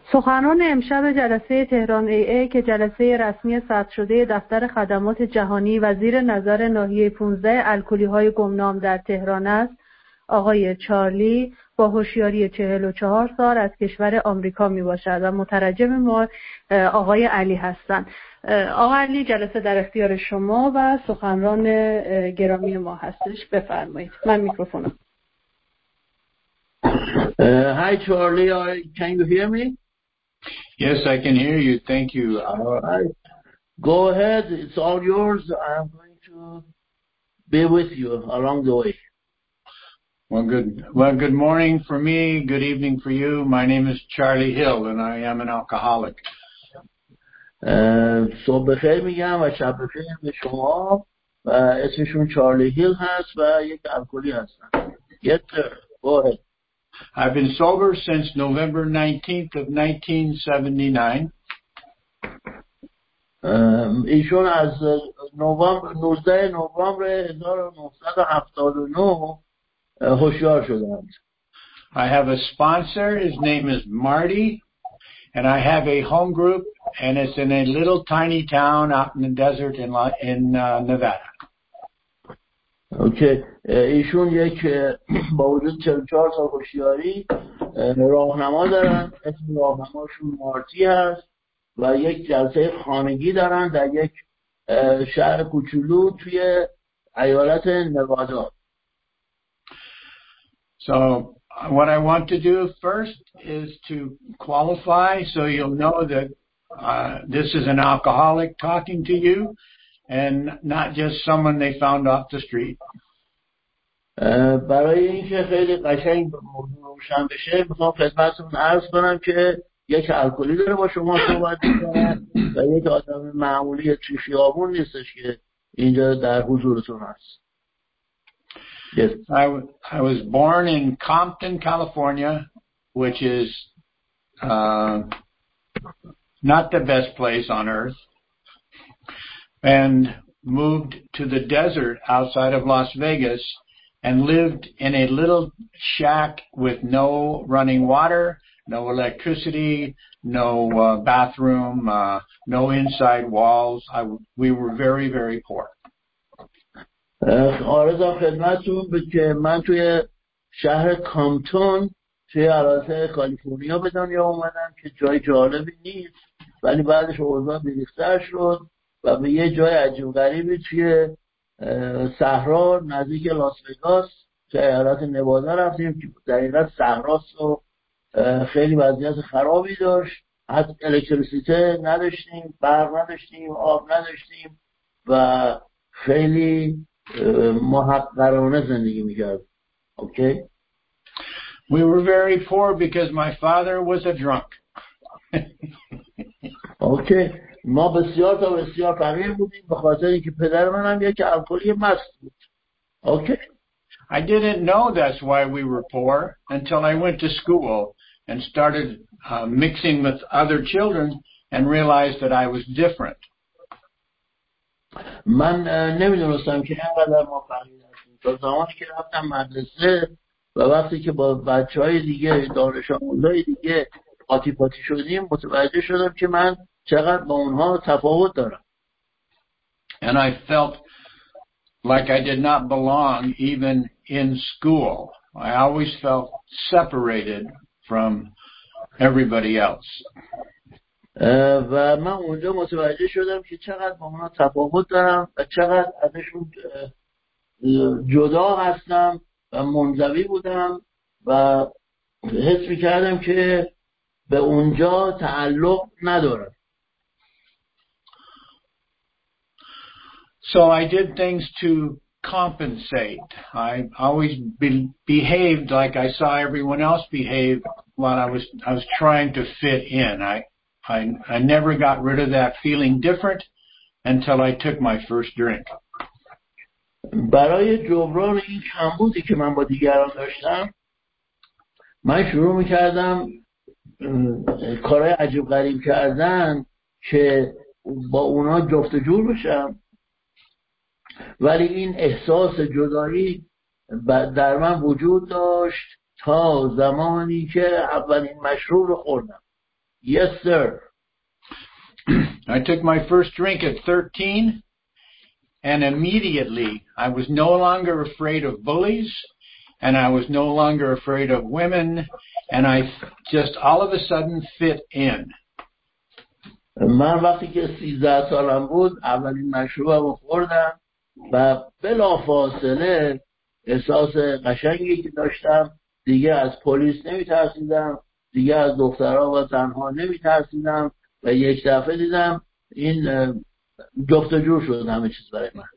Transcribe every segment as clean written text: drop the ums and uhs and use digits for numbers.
سخنان امشب جلسه تهران ای که جلسه رسمی ثبت شده دفتر خدمات جهانی و زیر نظر ناحیه 15 الکلی‌های گمنام در تهران است، آقای چارلی با هوشیاری 44 سال از کشور آمریکا می باشد و مترجم ما آقای علی هستند. آقای علی، جلسه در اختیار شما و سخنران گرامی ما هستش، بفرمایید. من میکروفونم. Hi Charlie, can you hear me? Yes, I can hear you. Thank you. All right. Go ahead. It's all yours. I'm going to be with you along the way. Well, good morning for me. Good evening for you. My name is Charlie Hill, and I am an alcoholic. صبح بخیر میگم و شب بخیر به شما. و اسمشون چارلی هیل هست و یک الکلی هستن. Yes, sir. Go ahead. I've been sober since November 19th of 1979. ایشون از 19 نوامبر 1979 هوشیار شدند. I have a sponsor. His name is Marty, and I have a home group, and it's in a little tiny town out in the desert in Nevada. اوکی. ایشون یک با وجود 44 سال هوشیاری راهنما دارن. اسم راهنماشون مارتی هست و یک جلسه خانگی دارن در یک شهر کوچولو توی ایالت نوادا. So what I want to do first is to qualify so you'll know that this is an alcoholic talking to you and not just someone they found off the street. برای اینکه خیلی قشنگ موضوع روشن بشه میخوام خدمتتون عرض کنم که یک الکلی داره با شما صحبت میکنه و یک آدم معمولی توی خیابون نیستش که اینجا در حضورتون هست. Yes. I was born in Compton, California, which is not the best place on earth, and moved to the desert outside of Las Vegas and lived in a little shack with no running water, no electricity, no bathroom, no inside walls. We were very, very poor. آرزم خدمتتون به که من توی شهر کامپتون توی ایالت کالیفرنیا به دنیا اومدم که جای جالبی نیست، ولی بعدش اوضاع بیریختر شد و به یه جای عجیب غریبی توی صحرا نزدیک لاس وگاس توی ایالت نوادا رفتیم که در حقیقت صحراست و خیلی وضعیت خرابی داشت. حتی الکتریسیته نداشتیم، برق نداشتیم، آب نداشتیم و خیلی محقرانه زندگی می‌کردیم. Okay? We were very poor because my father was a drunk. Okay. ما بسیار فقیر بودیم به خاطر اینکه پدر منم یک الکلی مست بود. Okay. I didn't know that's why we were poor until I went to school and started mixing with other children and realized that I was different. من نمیدونستم که اینقدر ما فقیر هستیم تا زمانی که رفتم مدرسه و وقتی که با بچهای دیگه دانش آموزای دیگه پاتی شدیم متوجه شدم که من چقدر با اونها تفاوت دارم. And I felt like I did not belong even in school. I always felt separated from everybody else. و من اونجا متوجه شدم که چقدر با اونها تفاوت دارم و چقدر ازشون جدا هستم و منزوی بودم و حس می‌کردم که به اونجا تعلق ندارم. So I did things to compensate. I always behaved like I saw everyone else behave while I was trying to fit in. I never got rid of that feeling different until I took my first drink. برای جبران این کمبودی که من با دیگران داشتم من شروع می‌کردم کارهای عجیب غریب کردن که با اونا جفت و جور بشم، ولی این احساس جدایی در من وجود داشت تا زمانی که اولین مشروب رو خوردم. Yes, sir. I took my first drink at 13, and immediately I was no longer afraid of bullies, and I was no longer afraid of women, and I just all of a sudden fit in. من وقتی که 13 سالم بود اولین مشروبم خوردم و بلافاصله احساس قشنگی که داشتم، دیگه از پلیس نمیترسیدم، دیگه از دخترها و زنها نمیترسیدم و یک دفعه دیدم این جفت و جور شد همه چیز برای من.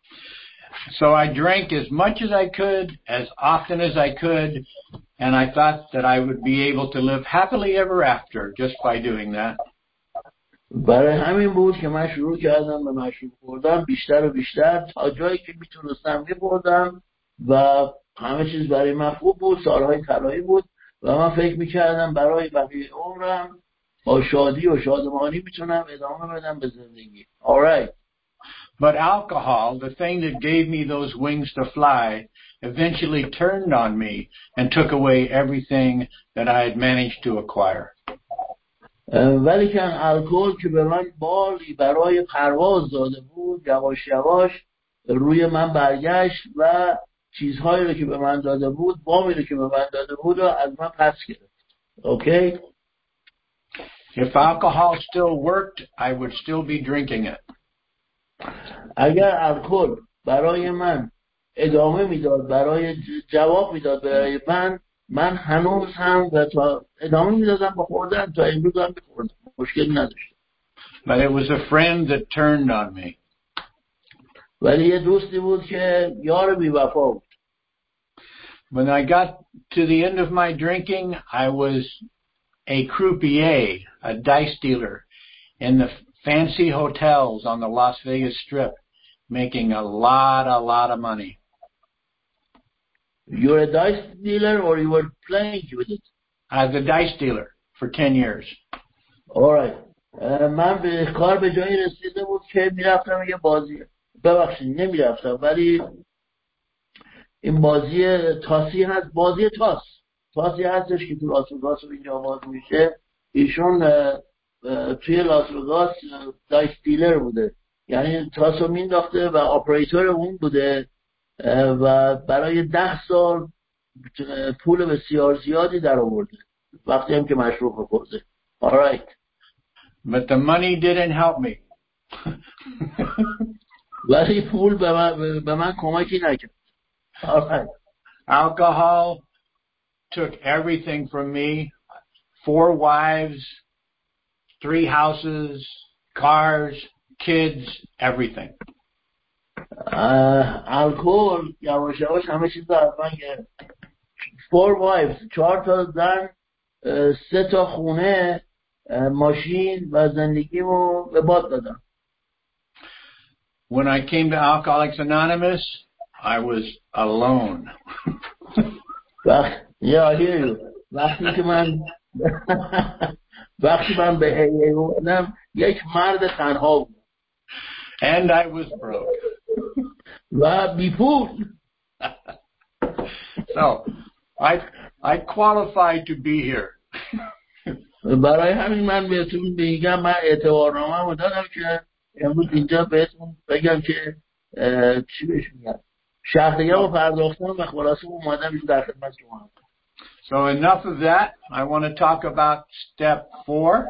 So I drank as much as I could, as often as I could, and I thought that I would be able to live happily ever after just by doing that. برای همین بود که من شروع کردم به مشروب خوردن بیشتر و بیشتر تا جایی که میتونستم می‌خوردم و همه چیز برای من خوب بود، سالهای طلایی بود و من فکر میکردم برای بقیه عمرم با شادی و شادمانی میتونم ادامه بدم به زندگی. All right. But alcohol, the thing that gave me those wings to fly, eventually turned on me and took away everything that I had managed to acquire. ولی که الکل که به من بالی برای پرواز داده بود یواش یواش روی من برگشت و چیزهایی رو که به من داده بود، وامی رو که به من داده بود رو از من پس گرفت. Okay? If alcohol still worked, I would still be drinking it. اگر الکل برای من ادامه میداد، برای جواب میداد برای من هنوز هم و تا ادامه میدادم با خوردن، تا امروز هم میخوردم، مشکل نداشتم. But it was a friend that turned on me. ولی یه دوستی بود که یار بی وفا بود. When I got to the end of my drinking, I was a croupier, a dice dealer in the fancy hotels on the Las Vegas Strip, making a lot of money. You're a dice dealer or you were playing with it? As a dice dealer for 10 years. All right. من به کار به جایی رسیده بود که میرفتم یه بازی، ببخشید نمیرفتم، ولی این بازی تاسی هست، بازی تاسی هستش که تو لاس وگاس و اینجا باز میشه. ایشون توی لاس وگاس دایس دیلر بوده، یعنی تاسو مینداخته و آپریتور اون بوده و برای 10 سال پول بسیار زیادی در آورده وقتی هم که مشروب بخورده. All right. But the money didn't help me. ولی پول به من کمکی نکرد. All right. Alcohol took everything from me. 4 wives, 3 houses, cars, kids, everything. الکل یواش یواش همه چیز رو از من گرفت. 4 wives، 4 تا زن، 3 تا خونه، ماشین و زندگیمو به باد دادم. When I came to Alcoholics Anonymous, I was alone. Yeah, I hear you. وقتی من به هیئت اومدم یک مرد تنها بود. And I was broke. و بی پول. So, I qualified to be here. برای همین من بهتون میگم، من اعتبارنامه‌مو دادم که امروز اینجا بهتون بگم که چی بهش میگم، شهریه‌مو پرداختم و خلاصه اومدم در خدمت شما. So enough of that. I want to talk about step 4.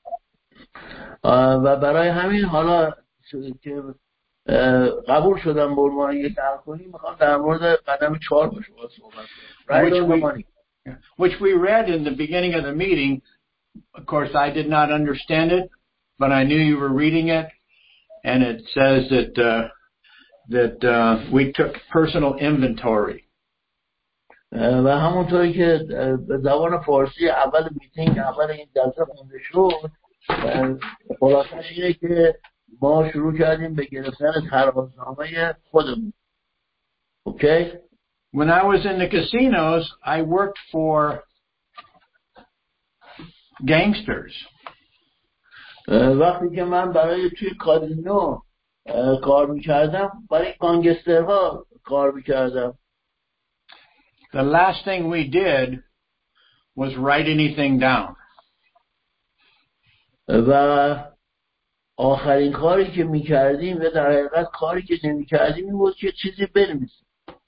و برای همین حالا که قبول شدم به عنوان یک الکلی، میخوام در مورد قدم 4 با شما صحبت کنم. Which we read in the beginning of the meeting. Of course, I did not understand it, but I knew you were reading it, and it says that we took personal inventory. و همونطوری که به زبان فارسی اول میتینگ، اول این جلسه خونده شد، خلاصش اینه که ما شروع کردیم به گرفتن ترازنامه خودمون. Okay? When I was in the casinos, I worked for gangsters. وقتی که من برای توی کازینو کار میکردم، برای گانگسترها کار میکردم. The last thing we did was write anything down. و آخرین کاری که میکردیم و در حقیقت کاری که نمیکردیم این بود که چیزی بنویسیم.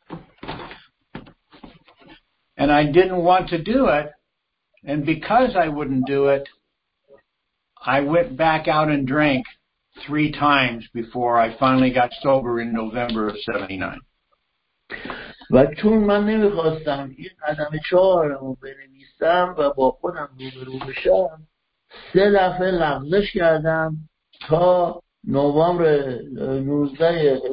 And I didn't want to do it, and because I wouldn't do it, I went back out and drank 3 times before I finally got sober in November of 79. و چون من نمیخواستم این قدم 4 رو بنویسم و با خودم روبرو بشم 3 دفعه لغزش کردم تا نوامبر 19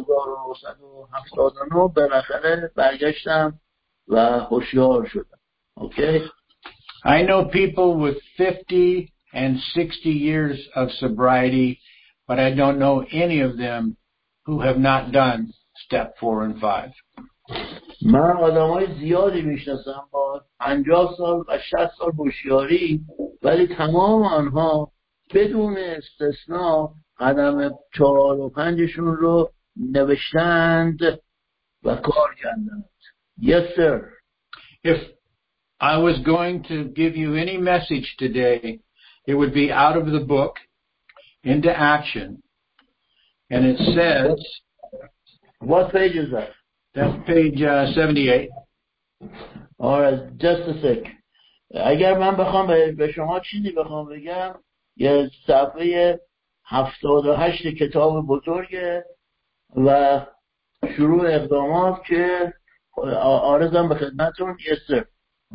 1979 بالاخره برگشتم و هوشیار شدم. Okay? I know people with 50 and 60 years of sobriety, but I don't know any of them who have not done step 4 and 5. من آدمای زیادی میشناسم با 50 سال و 60 سال هوشیاری، ولی تمام آنها بدون استثنا قدم 4 و 5 رو نوشتند و کار کردند. Yes, sir. If I was going to give you any message today, it would be out of the book into action. And it says... What page is that? That's page 78. All right, just a sec. اگر من بخوام به شما چیزی بخوام بگم، یه صفحه 78 کتاب بزرگه و شروع اقدامات که آرزم به خدمتون. Yes, sir.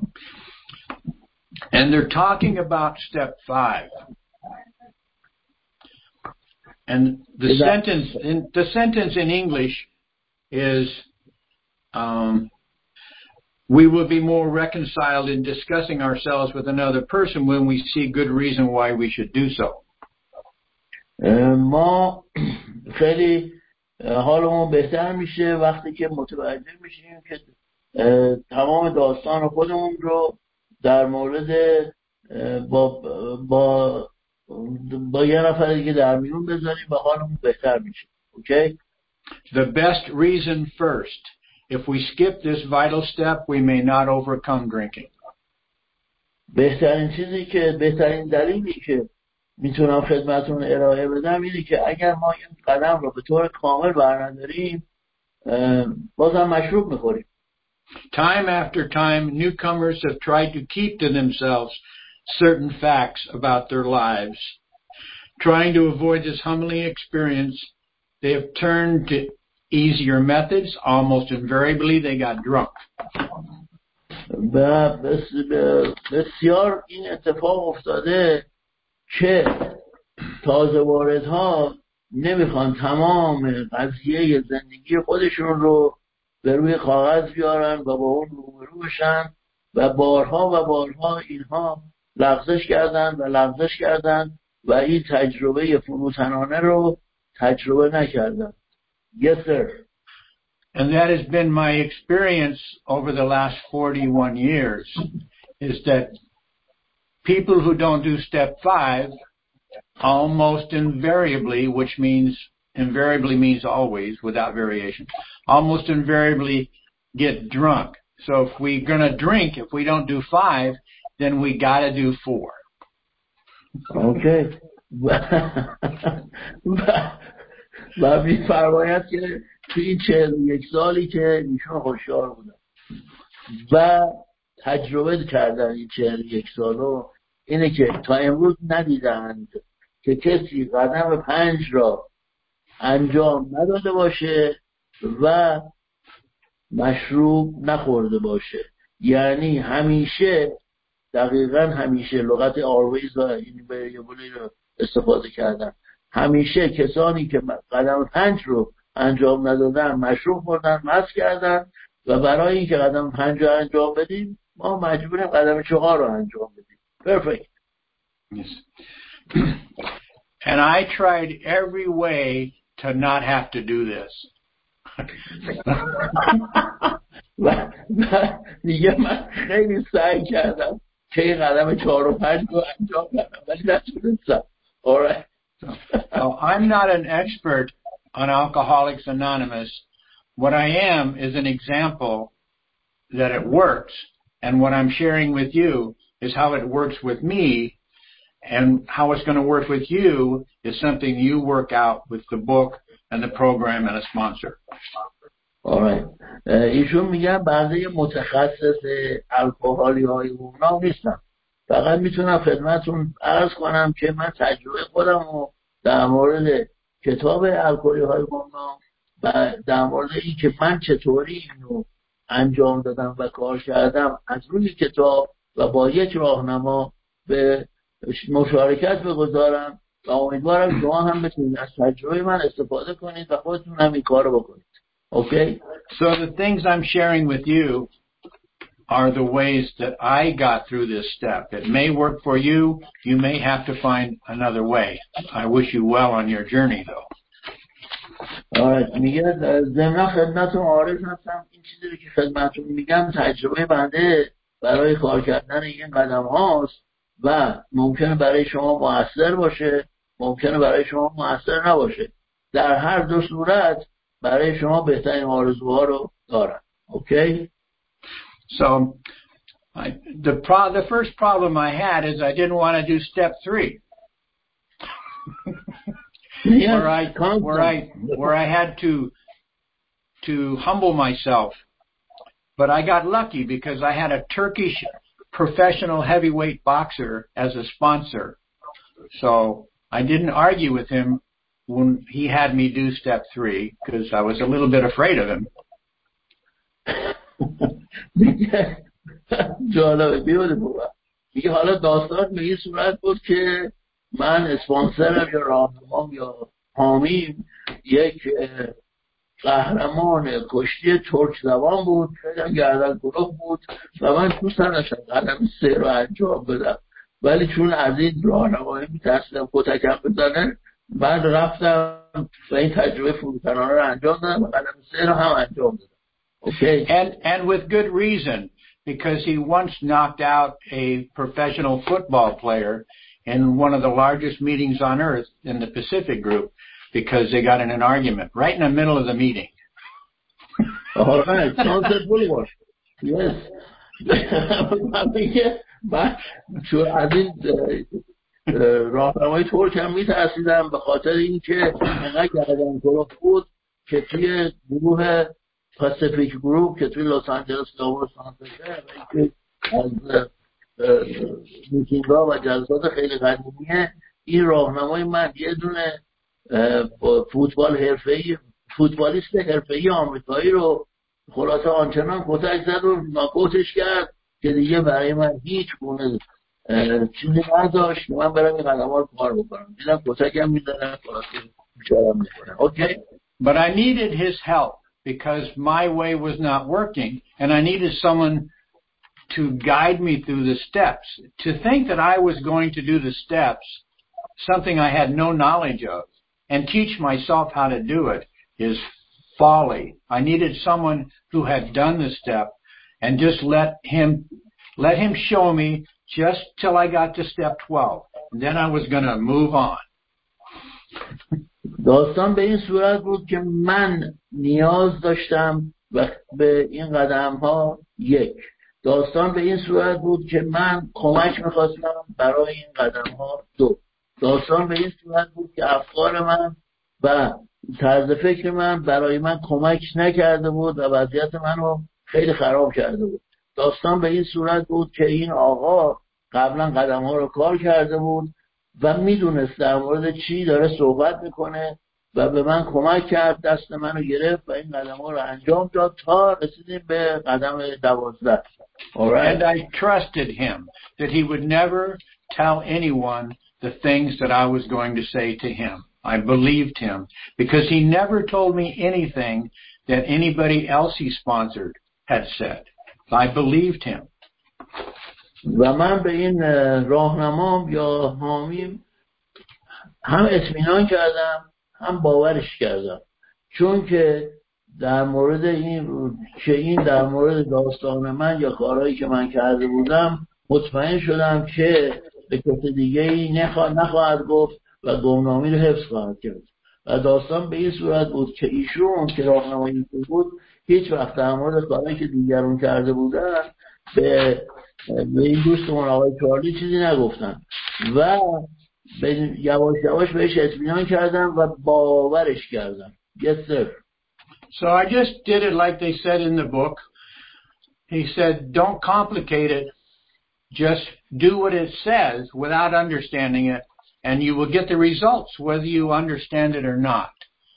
And they're talking about step 5. And the sentence in English is, we will be more reconciled in discussing ourselves with another person when we see good reason why we should do so. ما خیلی حالمون بهتر میشه وقتی که متوجه میشیم که تمام داستان خودمون رو در مورد با یه نفر دیگه در میون بذاریم و حالمون بهتر میشه. Okay? The best reason first. If we skip this vital step, we may not overcome drinking. بهترین دلیلی که میتونم خدمتون ارائه بدم اینه که اگر ما این قدم رو به طور کامل برنداریم بازم مشروب میخوریم. Time after time, newcomers have tried to keep to themselves certain facts about their lives. Trying to avoid this humbling experience, they have turned to easier methods. Almost invariably, they got drunk. بسیار این اتفاق افتاده که تازه واردها نمیخوان تمام قضیه زندگی خودشون رو به روی کاغذ بیارن و با اون روبرو بشن و بارها اینها لغزش کردن و این تجربه فروتنانه رو تجربه نکردن. Yes, sir. And that has been my experience over the last 41 years, is that people who don't do step 5 almost invariably, which means invariably means always without variation, almost invariably get drunk. So if we're going to drink, if we don't do 5, then we got to do 4. Okay. و می‌فرماید که توی این 41 سالی که ایشون هوشیار بودن و تجربه کردن این 41 سالو اینه که تا امروز ندیدند که کسی قدم 5 را انجام نداده باشه و مشروب نخورده باشه. یعنی همیشه، دقیقاً همیشه، لغت always این وریبلی رو استفاده کردن، همیشه کسانی که قدم 5 رو انجام ندادن مشروب خوردن، مست کردن و برای اینکه قدم 5 رو انجام بدیم ما مجبوریم قدم 4 رو انجام بدیم. Perfect. Yes. And I tried every way to not have to do this. دیگه من خیلی سعی کردم که این قدم 4 و 5 رو انجام بدم ولی نتونستم. All right. So I'm not an expert on Alcoholics Anonymous. What I am is an example that it works, and what I'm sharing with you is how it works with me, And how it's going to work with you is something you work out with the book and the program and a sponsor. Alright. ایشون میگن بنده متخصص الکلی های گمنام نیستم. فقط میتونم خدمتون عرض کنم که من تجربه خودم رو در مورد کتاب الکلی های گمنام و در مورد این که من چطوری اینو انجام دادم و کار کردم از روی کتاب و با یک راهنما به مشارکت بگذارم و امیدوارم شما هم بتونید از تجربه من استفاده کنید و خودتون هم این کار رو بکنید. Okay? So the things I'm sharing with you are the ways that I got through this step. It may work for you. You may have to find another way. I wish you well on your journey, though. میگه ضمن خدمتون عارض هستم این چیزی که خدمتون میگم تجربه بنده برای کار کردن این قدم هاست و ممکنه برای شما مؤثر باشه، ممکنه برای شما مؤثر نباشه. در هر دو صورت برای شما بهترین آرزوها رو دارم. Okay? So the first problem I had is I didn't want to do step 3. where I had to humble myself. But I got lucky because I had a Turkish professional heavyweight boxer as a sponsor. So I didn't argue with him when he had me do step 3 because I was a little bit afraid of him. جالبه بیاده میگه حالا داستان به این صورت بود که من اسپانسرم یا راهنمام یا حامیم یک قهرمان کشتی ترک زبان بود، خیلی گردن کلوف بود و من دوست نداشتم قدم 3 رو انجام بدم، ولی چون از این راهنمایی میترسیدم کتکم بزنه من رفتم و این تجربه فروتنانه رو انجام دادم و قدم 3 رو هم انجام دادم. Okay. And with good reason, because he once knocked out a professional football player in one of the largest meetings on earth in the Pacific Group because they got in an argument right in the middle of the meeting. All right. Sunset Boulevard. Yes. من چون از این راهنمای ترک هم میترسیدم به خاطر اینکه انقدر گردن کلوف بود که توی گروه پاسیفیک گروپ که توی لس آنجلس داور سانتره و اینکه از میتینگ‌ها و جلسات خیلی قدیمیه این راهنمای من یه دونه فوتبالیست حرفه‌ای آمریکایی رو خلاصه آنچنان کتک زد و ناکوتش کرد که دیگه برای من هیچ گونه چیزی نداشت من برم این قدم‌ها رو کار بکنم. دیدم کتکم میزنن خلاصه بیچاره‌ام میکنن. Okay. But I needed his help because my way was not working and I needed someone to guide me through the steps. To think that I was going to do the steps, something I had no knowledge of, and teach myself how to do it is folly. I needed someone who had done the step and just let him show me just till I got to step 12. And then I was going to move on. داستان به این صورت بود که من نیاز داشتم به این قدم ها داستان به این صورت بود که من کمک میخواستم برای این قدم ها 2 داستان به این صورت بود که افکار من و طرز فکر من برای من کمک نکرده بود و وضعیت منو خیلی خراب کرده بود. داستان به این صورت بود که این آقا قبلا قدم ها رو کار کرده بود و میدونست در مورد چی داره صحبت میکنه و به من کمک کرد، دست منو گرفت و این قدم ها رو انجام داد تا رسیدیم به قدم 12. And I trusted him that he would never tell anyone the things that I was going to say to him. I believed him because he never told me anything that anybody else he sponsored had said. I believed him. و من به این راهنمام یا حامیم هم اطمینان کردم هم باورش کردم، چون که در مورد این در مورد داستان من یا کارهایی که من کرده بودم مطمئن شدم که به کسی دیگه‌ای نخواهد گفت و گمنامی رو حفظ خواهد کرد. و داستان به این صورت بود که ایشون که راهنمایی بود هیچ وقت در مورد کارهایی که دیگرون کرده بودن به این دوستمون آقای چارلی چیزی نگفتم و یواش یواش بهش اطمینان کردم و باورش کردم. Yes sir. So I just did it like they said in the book. He said, don't complicate it. Just do what it says without understanding it, and you will get the results whether you understand it or not.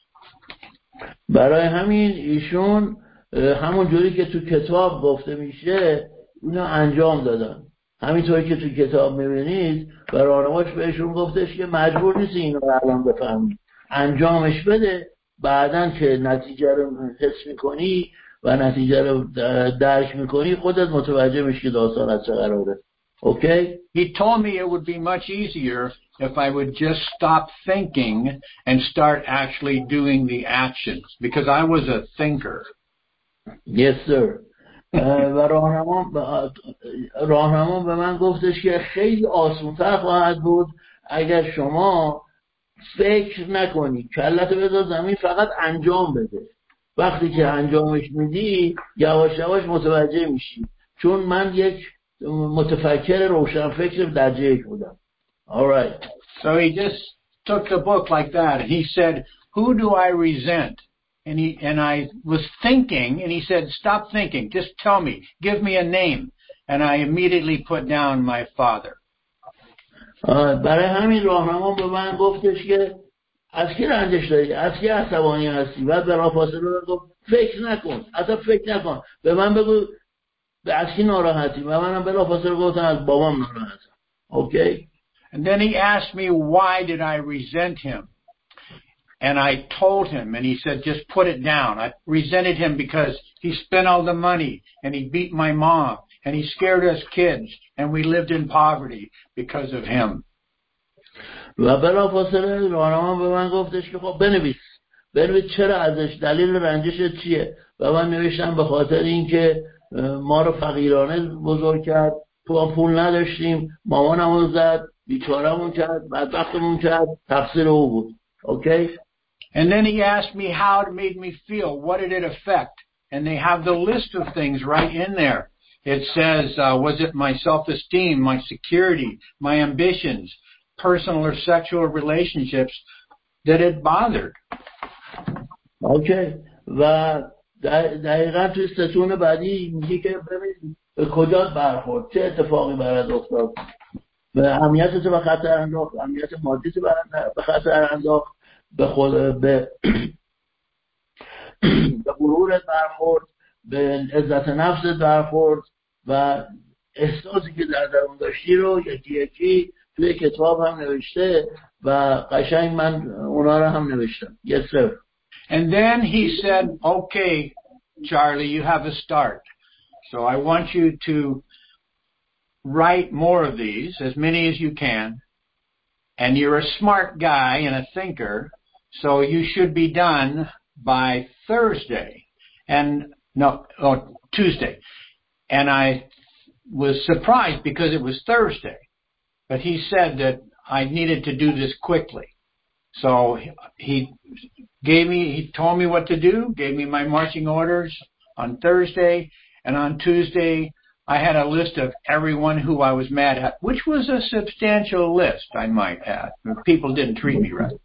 برای همین ایشون همون جوری که تو کتاب گفته میشه اینو انجام دادن. همینطوری که تو کتاب میبینید و راهنماش بهشون گفتش که مجبور نیستی اینو الان بفهمی، انجامش بده، بعدن که نتیجه رو حس میکنی و نتیجه رو درک میکنی خودت متوجه میشی که داستان از چه قراره. Okay? He told me it would be much easier if I would just stop thinking and start actually doing the actions, because I was a thinker. Yes sir. و راهنما به من گفتش که خیلی آسان‌تر خواهد بود اگر شما فکر نکنی، کلتو بذار زمین، فقط انجام بده. وقتی که انجامش میدی یواش یواش متوجه میشی، چون من یک متفکر روشنفکر درجه یک بودم. All right. So he just took the book like that, and he said, who do I resent? And I was thinking, and he said, stop thinking, just tell me, give me a name. And I immediately put down my father. برای همین راهنما به من گفتش که از کی رنجش داری، از کی عصبانی هستی، بعد بلافاصله گفت فکر نکن، اصلا فکر نکن، به من بگو از کی ناراحتی، و منم بلافاصله گفتم از بابام ناراحتم. Okay? And then he asked me, why did I resent him? And I told him, and he said, just put it down. I resented him because he spent all the money, and he beat my mom, and he scared us kids, and we lived in poverty because of him. و بلافاصله راهنما به من گفتش که خب بنویس چرا ازش، دلیل رنجش چیه؟ و من نوشتم به خاطر اینکه ما رو فقیرانه بزرگ کرد، پول نداشتیم، مامانمون زد، بیچارمون کرد، بدبختمون کرد، تقصیر او بود. Okay? And then he asked me how it made me feel, what did it affect? And they have the list of things right in there. It says, was it my self-esteem, my security, my ambitions, personal or sexual relationships that it bothered? Okay. و دقیقا توی ستون بعدی میگه که ببین به کجا برخورد، چه اتفاقی برات افتاد، به امنیت تو به خطر انداخت، امنیت مادی تو به خطر انداخت، به غرورت برخورد، به عزت نفست برخورد و احساسی که در درون داشتی رو یکی یکی توی کتاب هم نوشته و قشنگ من اونا رو هم نوشتم. Yes sir. And then he said, okay, Charlie, you have a start. So I want you to write more of these, as many as you can. And you're a smart guy and a thinker, so you should be done by Thursday. Tuesday. And I was surprised because it was Thursday. But he said that I needed to do this quickly. So he told me what to do, gave me my marching orders on Thursday, and on Tuesday I had a list of everyone who I was mad at, which was a substantial list, I might add. People didn't treat me right.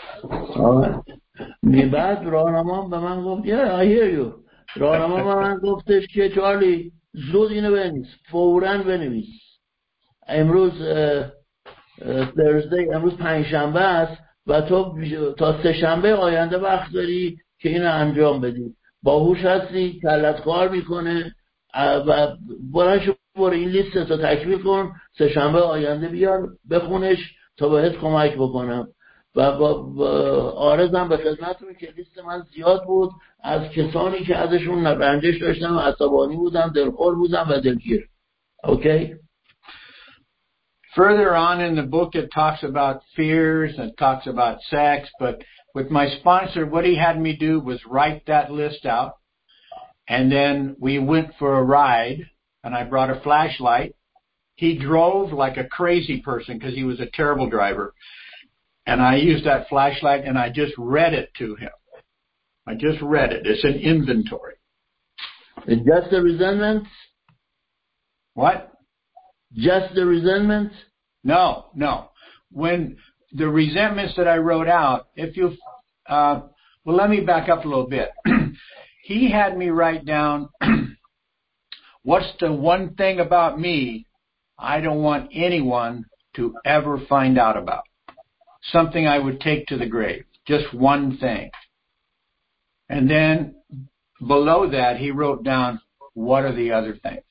بعد راهنما به من گفت I hear you. راهنما به من گفتش که چارلی زود اینو بنویس، فوراً بنویس. امروز Thursday، امروز پنجشنبه است و تو تا سه شنبه آینده وقت داری که اینو انجام بدی. باهوش هستی، کلت کار میکنه و برو این لیست رو تکمیل کن، سه شنبه آینده بیار بخونش تا بهت کمک بکنم. و با آرزم به خدمتتون که لیست من زیاد بود از کسانی که ازشون رنجش داشتم، عصبانی بودم، دلخور بودم و دلگیر. Okay? Further on in the book, it talks about fears and it talks about sex, but with my sponsor, what he had me do was write that list out, and then we went for a ride, and I brought a flashlight. He drove like a crazy person because he was a terrible driver, and I used that flashlight, and I just read it to him. I just read it. It's an inventory. Just the resentment? What? Just the resentment? No. When the resentments that I wrote out, if you, well, let me back up a little bit. He had me write down, what's the one thing about me I don't want anyone to ever find out about? Something I would take to the grave. Just one thing. And then below that, he wrote down, what are the other things?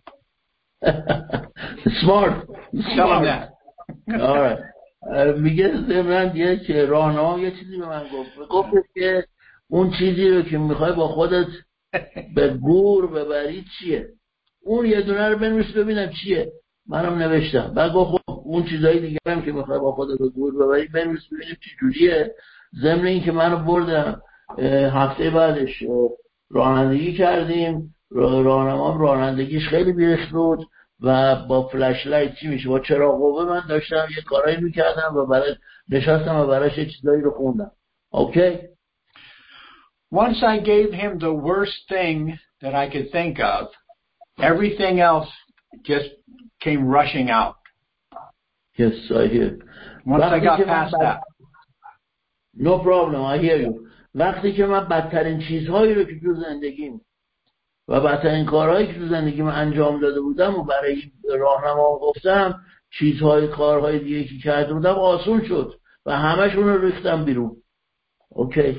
Smart. Tell him that. All right. میگه ضمن یک راهنما یه چیزی به من گفت که اون چیزی رو که میخوای با خودت به گور ببری چیه؟ اون یه دونه رو بنویس ببینم چیه. منم نوشتم. بعد گفت خب اون چیزایی دیگه هم که میخوای با خودت به گور ببری بنویس ببینیم چی جوریه. ضمن این که منو بردم هفته بعدش رانندگی کردیم. رانندگیش خیلی بیرش بود و با فلش لایت چی میشه با چراغ قوه من داشتم یه کارایی میکردم و برای نشستم و براش یه چیزایی رو خوندم. Okay? Once I gave him the worst thing that I could think of, everything else just came rushing out. Yes, I hear. Once I got past that. No problem, I hear you. وقتی که من بدترین چیزهایی رو که تو زندگیم و بدترین کارهایی که تو زندگیم انجام داده بودم و برای راهنما گفتم کارهای دیگه که کرده بودم آسون شد و همشون رو ریختم بیرون. Okay.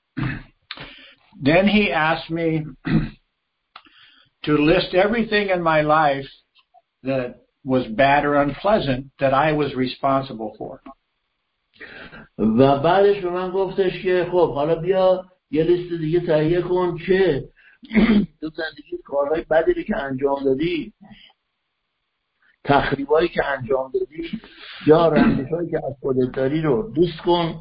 Then he asked me to list everything in my life that was bad or unpleasant that I was responsible for. و بعدش به من گفتش که خب حالا بیا یه لیست دیگه تهیه کن که تو زندگی کارهای بدی که انجام دادی، تخریبایی که انجام دادی یا رنجشایی که از خودت داری رو دوست کن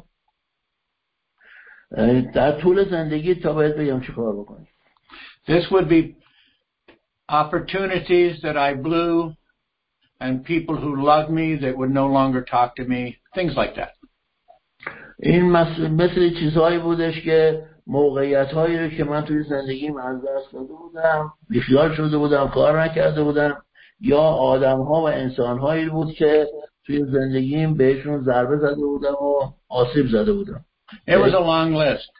در طول زندگی تا باید بگم چی کار بکنی. This would be opportunities that I blew and people who loved me that would no longer talk to me, things like that. این مثل چیزهایی بودش که موقعیت‌هایی رو که من توی زندگیم از دست داده بودم، بیخیال شده بودم، کار نکرده بودم، یا آدم‌ها و انسان‌هایی بود که توی زندگیم بهشون ضربه زده بودم و آسیب زده بودم. It was a long list.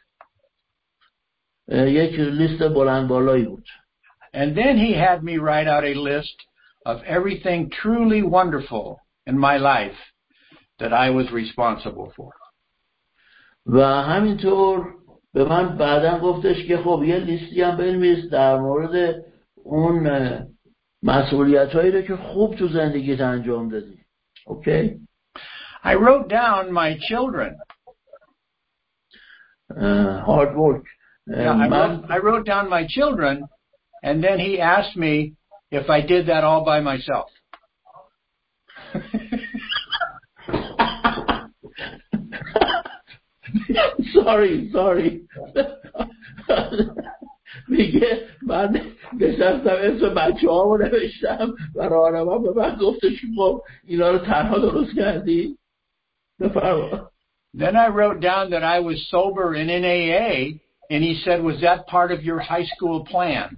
یک لیست بلند بالایی بود. And then he had me write out a list of everything truly wonderful in my life that I was responsible for. و همینطور به من بعداً گفتش که خب یه لیستی هم بنویس در مورد اون مسئولیت‌هایی رو که خوب تو زندگیت انجام دادی. Okay? I wrote down my children. Hard work. I wrote down my children, and then he asked me if I did that all by myself. sorry. میگه من نشستم اسم بچه ها رو نوشتم و راهنما به من گفتش خب اینا رو تنها درست کردی؟ بفرما. Then I wrote down that I was sober and in AA, and he said, was that part of your high school plan?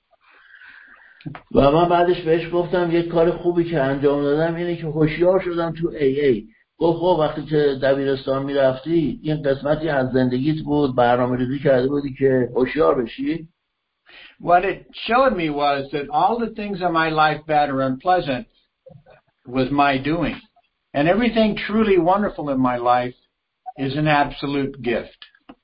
و من بعدش بهش گفتم یک کار خوبی که انجام دادم اینه که هوشیار شدم تو AA. گفت خب وقتی که دبیرستان میرفتی این قسمتی از زندگیت بود برنامه‌ریزی کرده بودی که هوشیار بشی. What it showed me was that all the things in my life bad or unpleasant was my doing. And everything truly wonderful in my life is an absolute gift.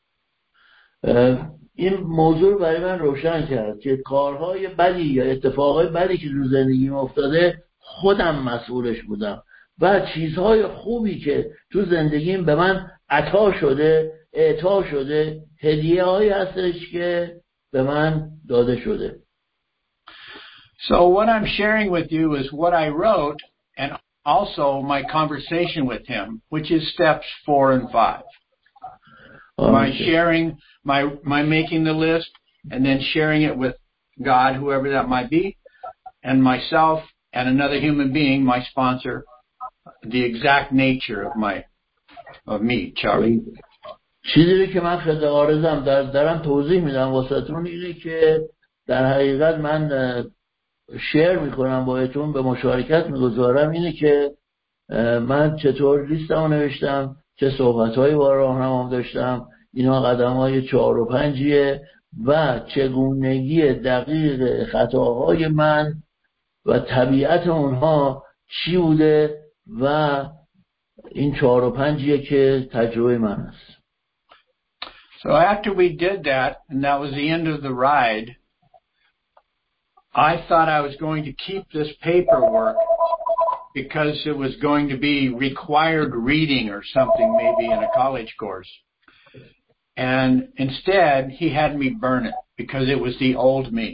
این موضوع برای من روشن کرد که کارهای بدی یا اتفاقهای بدی که تو زندگیم افتاده خودم مسئولش بودم و چیزهای خوبی که تو زندگیم به من عطا شده، اعطا شده، هدیه هایی هستش که به من داده شده. So what I'm sharing with you is what I wrote and also my conversation with him, which is steps 4 and 5. My sharing, my making the list and then sharing it with God, whoever that might be, and myself and another human being, my sponsor, the exact nature of me, Charlie. چیزی که من خیلی عارضم دارم توضیح میدم واسهتون اینه که در حقیقت من شیر میکنم باهاتون، به مشارکت میگذارم اینه که من چطور لیستمو نوشتم، چه صحبت‌هایی با راهنمام داشتم، اینا قدم‌های 4 و 5 و چگونگی دقیق خطاهای من و طبیعت اونها چی بوده و این 4 و 5 که تجربه من است. So after we did that, and that was the end of the ride, I thought I was going to keep this paperwork because it was going to be required reading or something, maybe in a college course. And instead, he had me burn it because it was the old me.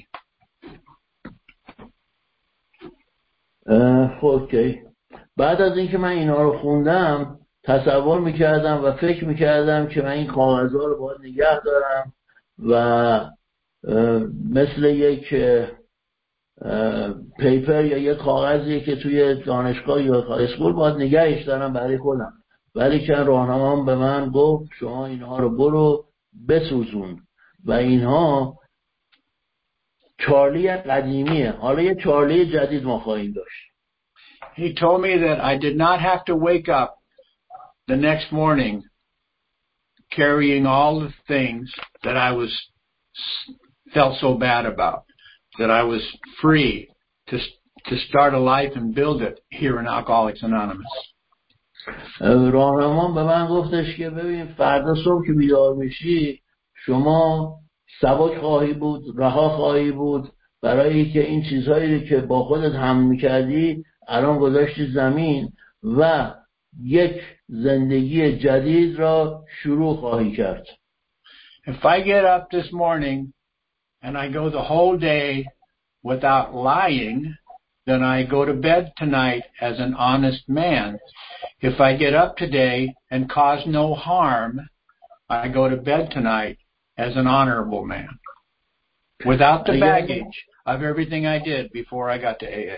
اوکی. بعد از اینکه من اینا رو خوندم تصور میکردم و فکر میکردم که من این کاغذها رو باید نگه دارم و مثل یک پیپر یا یک کاغذی که توی دانشگاه یا اسکول باید نگهش دارم برای خودم، ولی که راهنمام به من گفت شما اینها رو برو بسوزون و اینها چارلی قدیمیه، حالا یه چارلی جدید ما خواهیم داشت. He told me that I did not have to wake up the next morning carrying all the things that I felt so bad about, that I was free to start a life and build it here in Alcoholics Anonymous. راهنمام به من گفتش که ببین فردا صبح که بیدار میشی شما سبک خواهی بود، رها خواهی بود، برای که این چیزهایی که با خودت حمل میکردی الان گذاشتی زمین و یک زندگی جدید را شروع خواهی کرد. If I get up this morning and I go the whole day without lying, then I go to bed tonight as an honest man. If I get up today and cause no harm, I go to bed tonight as an honorable man, without the baggage of everything I did before I got to AA.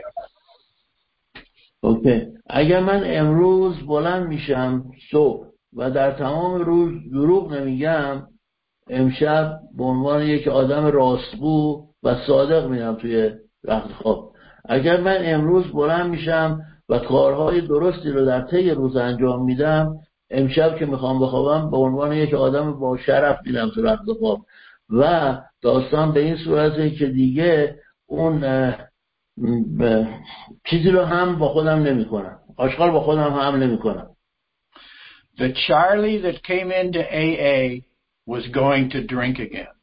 اوکی. اگر من امروز بلند میشم صبح و در تمام روز دروغ نمیگم، امشب به عنوان یک آدم راستگو و صادق میرم توی رخت خواب. اگر من امروز بلند میشم و کارهای درستی رو در طی روز انجام میدم، امشب که میخوام بخوابم به عنوان یک آدم با شرف میرم تو رخت خواب. و داستان به این صورته که دیگه اون چیزی رو هم با خودم نمی کنم، آشغال با خودم هم نمی کنم. The Charlie that came into AA was going to drink again.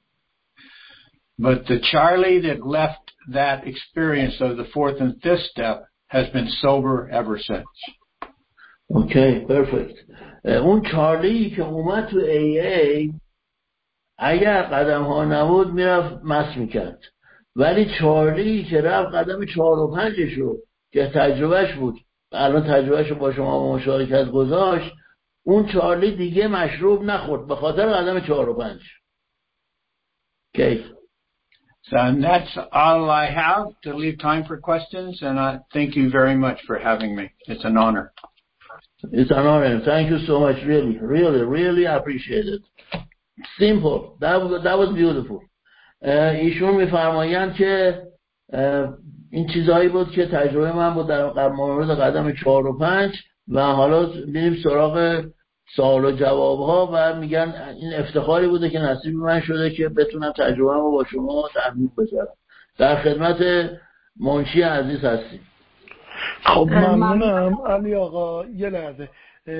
But the Charlie that left that experience of the fourth and fifth step has been sober ever since. Okay, perfect. اون چارلی که اومد تو AA اگر قدم ها نبود میرفت مست میکرد، ولی چارلی که رفت قدم 4 و 5 رو که تجربهش بود الان تجربهش رو با شما مشارکت گذاشت، اون چارلی دیگه مشروب نخورد به خاطر قدم 4 و 5. Okay. So that's all I have to leave time for questions, and I thank you very much for having me. It's an honor. It's an honor. Thank you so much. Really appreciate it. Simple. That was beautiful. ایشون میفرمایند که این چیزایی بود که تجربه من بود در مورد قدم 4 و 5 و حالا میریم سراغ سوال و جواب ها و میگن این افتخاری بوده که نصیب من شده که بتونم تجربه رو با شما در میون بذارم. در خدمت منشی عزیز هستیم. خب ممنونم علی آقا. یه لحظه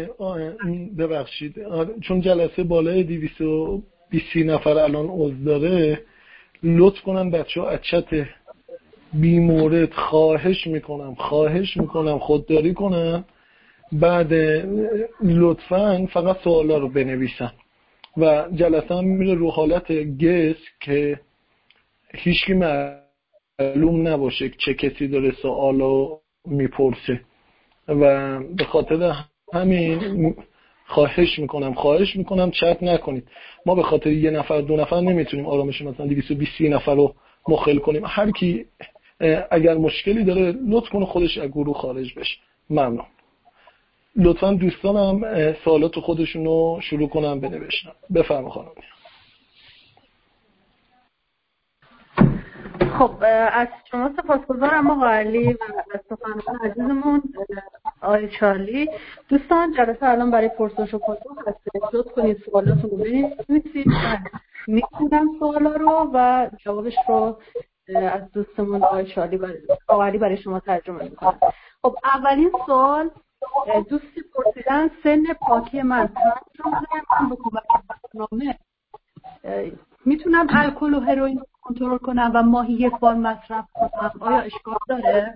ببخشید چون جلسه بالای 220 نفر الان عضو داره، لطف کنن بچه ها از چت بی مورد خواهش میکنم خودداری کنن، بعد لطفاً فقط سوالا رو بنویسن و جلسه هم میره رو حالت گس که هیچکی معلوم نباشه چه کسی داره سوالو میپرسه و به خاطر همین خواهش میکنم چت نکنید. ما به خاطر 1 نفر 2 نفر نمیتونیم آرامش مثلا 220 نفر رو مخل کنیم. هر کی اگر مشکلی داره لطف کنه خودش از گروه خارج بشه. ممنون. لطفا دوستانم سوالات خودشون رو شروع کنن بنوشتن. بفرما خانم. خب از شما سپاسگزارم آقا علی و از سخنران عزیزمون آقای چارلی. دوستان جلسه الان برای پرسش و پاسخ هست. لطف کنید سوالاتون رو بنویسید. من میخونم سوالا رو و جوابش رو از دوستمون آقای علی برای شما ترجمه میکنم. خب اولین سوال، دوستی پرسیدن سن پاکی من 5 روزه، من به کمک برنامه میتونم الکل و هروئین رو کنترل کنم و ماهی 1 بار مصرف کنم، آیا اشکال داره؟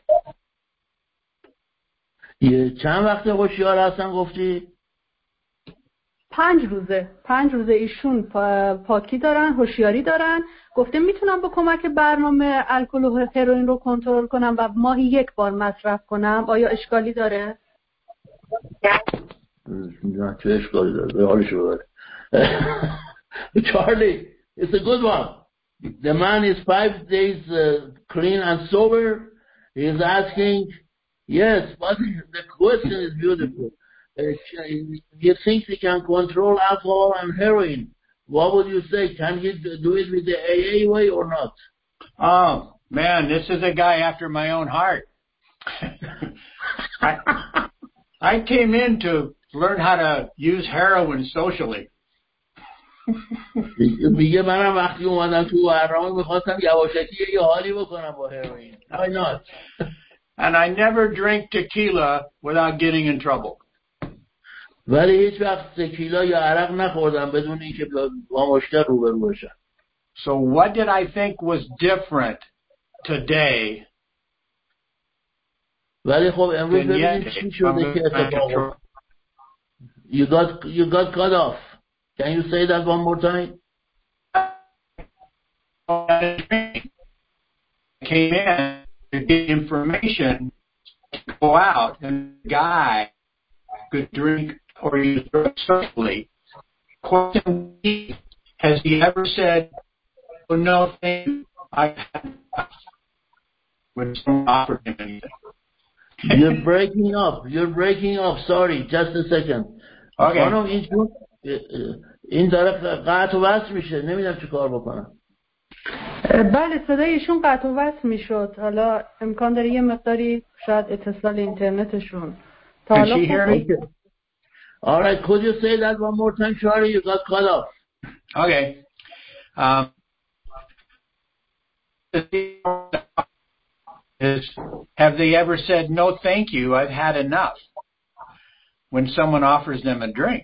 چند وقت هوشیار هستن گفتی؟ 5 روزه ایشون پاکی دارن، هوشیاری دارن. گفته میتونم با کمک برنامه الکل و هروئین رو کنترل کنم و ماهی 1 بار مصرف کنم، آیا اشکالی داره؟ نه چه اشکالی داره، حالشو ببره. Charlie, it's a good one. The man is 5 days clean and sober. He is asking, yes, but the question is beautiful. He thinks he can control alcohol and heroin. What would you say? Can he do it with the AA way or not? Oh, man, this is a guy after my own heart. I came in to learn how to use heroin socially. میگه منم وقتی اومدم تو برنامه میخواستم یواشکی یه حالی بکنم با هروئین. Why not? And I never drink tequila without getting in trouble. ولی هیچ وقت تکیلا یا عرق نخوردم بدون اینکه با مشکل روبرو باشم. So what did I think was different today? ولی خب امروز ببینید چی شده که اتفاق You got cut off. Can you say that one more time? I came in to get information to go out, and the guy could drink or use drugs socially. Question: has he ever said, "Oh, no, thank you"? When someone offered him anything. You're breaking up. Sorry, just a second. Okay. خانم این داره قطع و وصل میشه، نمیدونم چی کار بکنم. بله صدای ایشون قطع و وصل میشد. حالا امکان داره یه مقداری شاید اتصال اینترنتشون تا حالا خوب. All right, could you say that one more time? Sorry, you got cut off. Okay. Have they ever said, "No, thank you, I've had enough," when someone offers them a drink?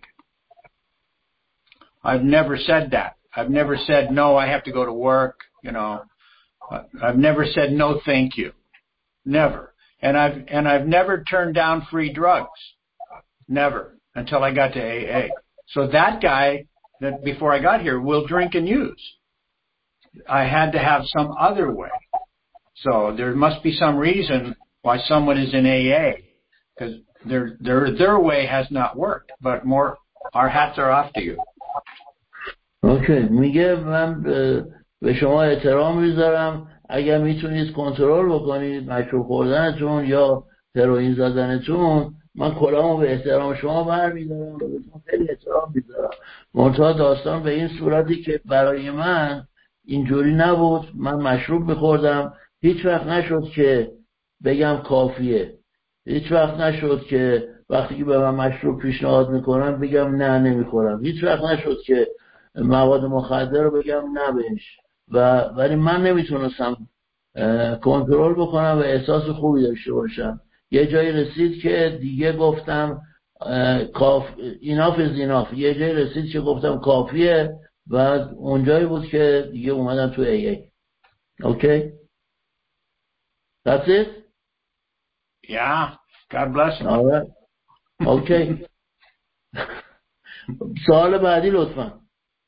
I've never said that. I've never said, "No, I have to go to work," you know. I've never said, "No, thank you." Never. And I've never turned down free drugs. Never. Until I got to AA. So that guy that before I got here will drink and use. I had to have some other way. So there must be some reason why someone is in AA, because their way has not worked. But our hats are off to you. Okay. میگه من به شما احترام میذارم. اگر میتونید کنترل بکنید مشروب خوردنتون یا هروئین زدنتون، من کلامو به احترام شما برمیدارم و بهتون خیلی احترام میذارم. منتها داستان به این صورتی که برای من اینجوری نبود. من مشروب میخوردم، هیچ وقت نشد که بگم کافیه. هیچ وقت نشد که وقتی که به من مشروب پیشنهاد میکنن بگم نه نمیخورم. هیچ وقت نشد که مواد مخدر رو بگم نه بهش. ولی من نمیتونستم کنترل بکنم و احساس خوبی داشته باشم. یه جایی رسید که دیگه گفتم enough is enough. یه جایی رسید که گفتم کافیه و اونجایی بود که دیگه اومدم تو AA. Okay? That's it? Yeah. God bless him. All right. Okay. سوال بعدی لطفا.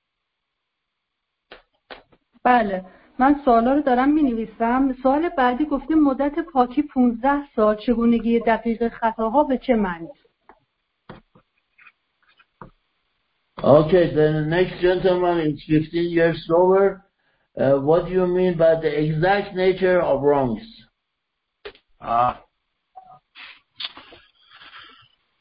بله من سوالا رو دارم می‌نویسم. سوال بعدی گفته مدت پاکی 15 سال، چگونگی دقیق خطاها به چه معنی؟ Okay, the next gentleman is 15 years sober. What do you mean by the exact nature of wrongs?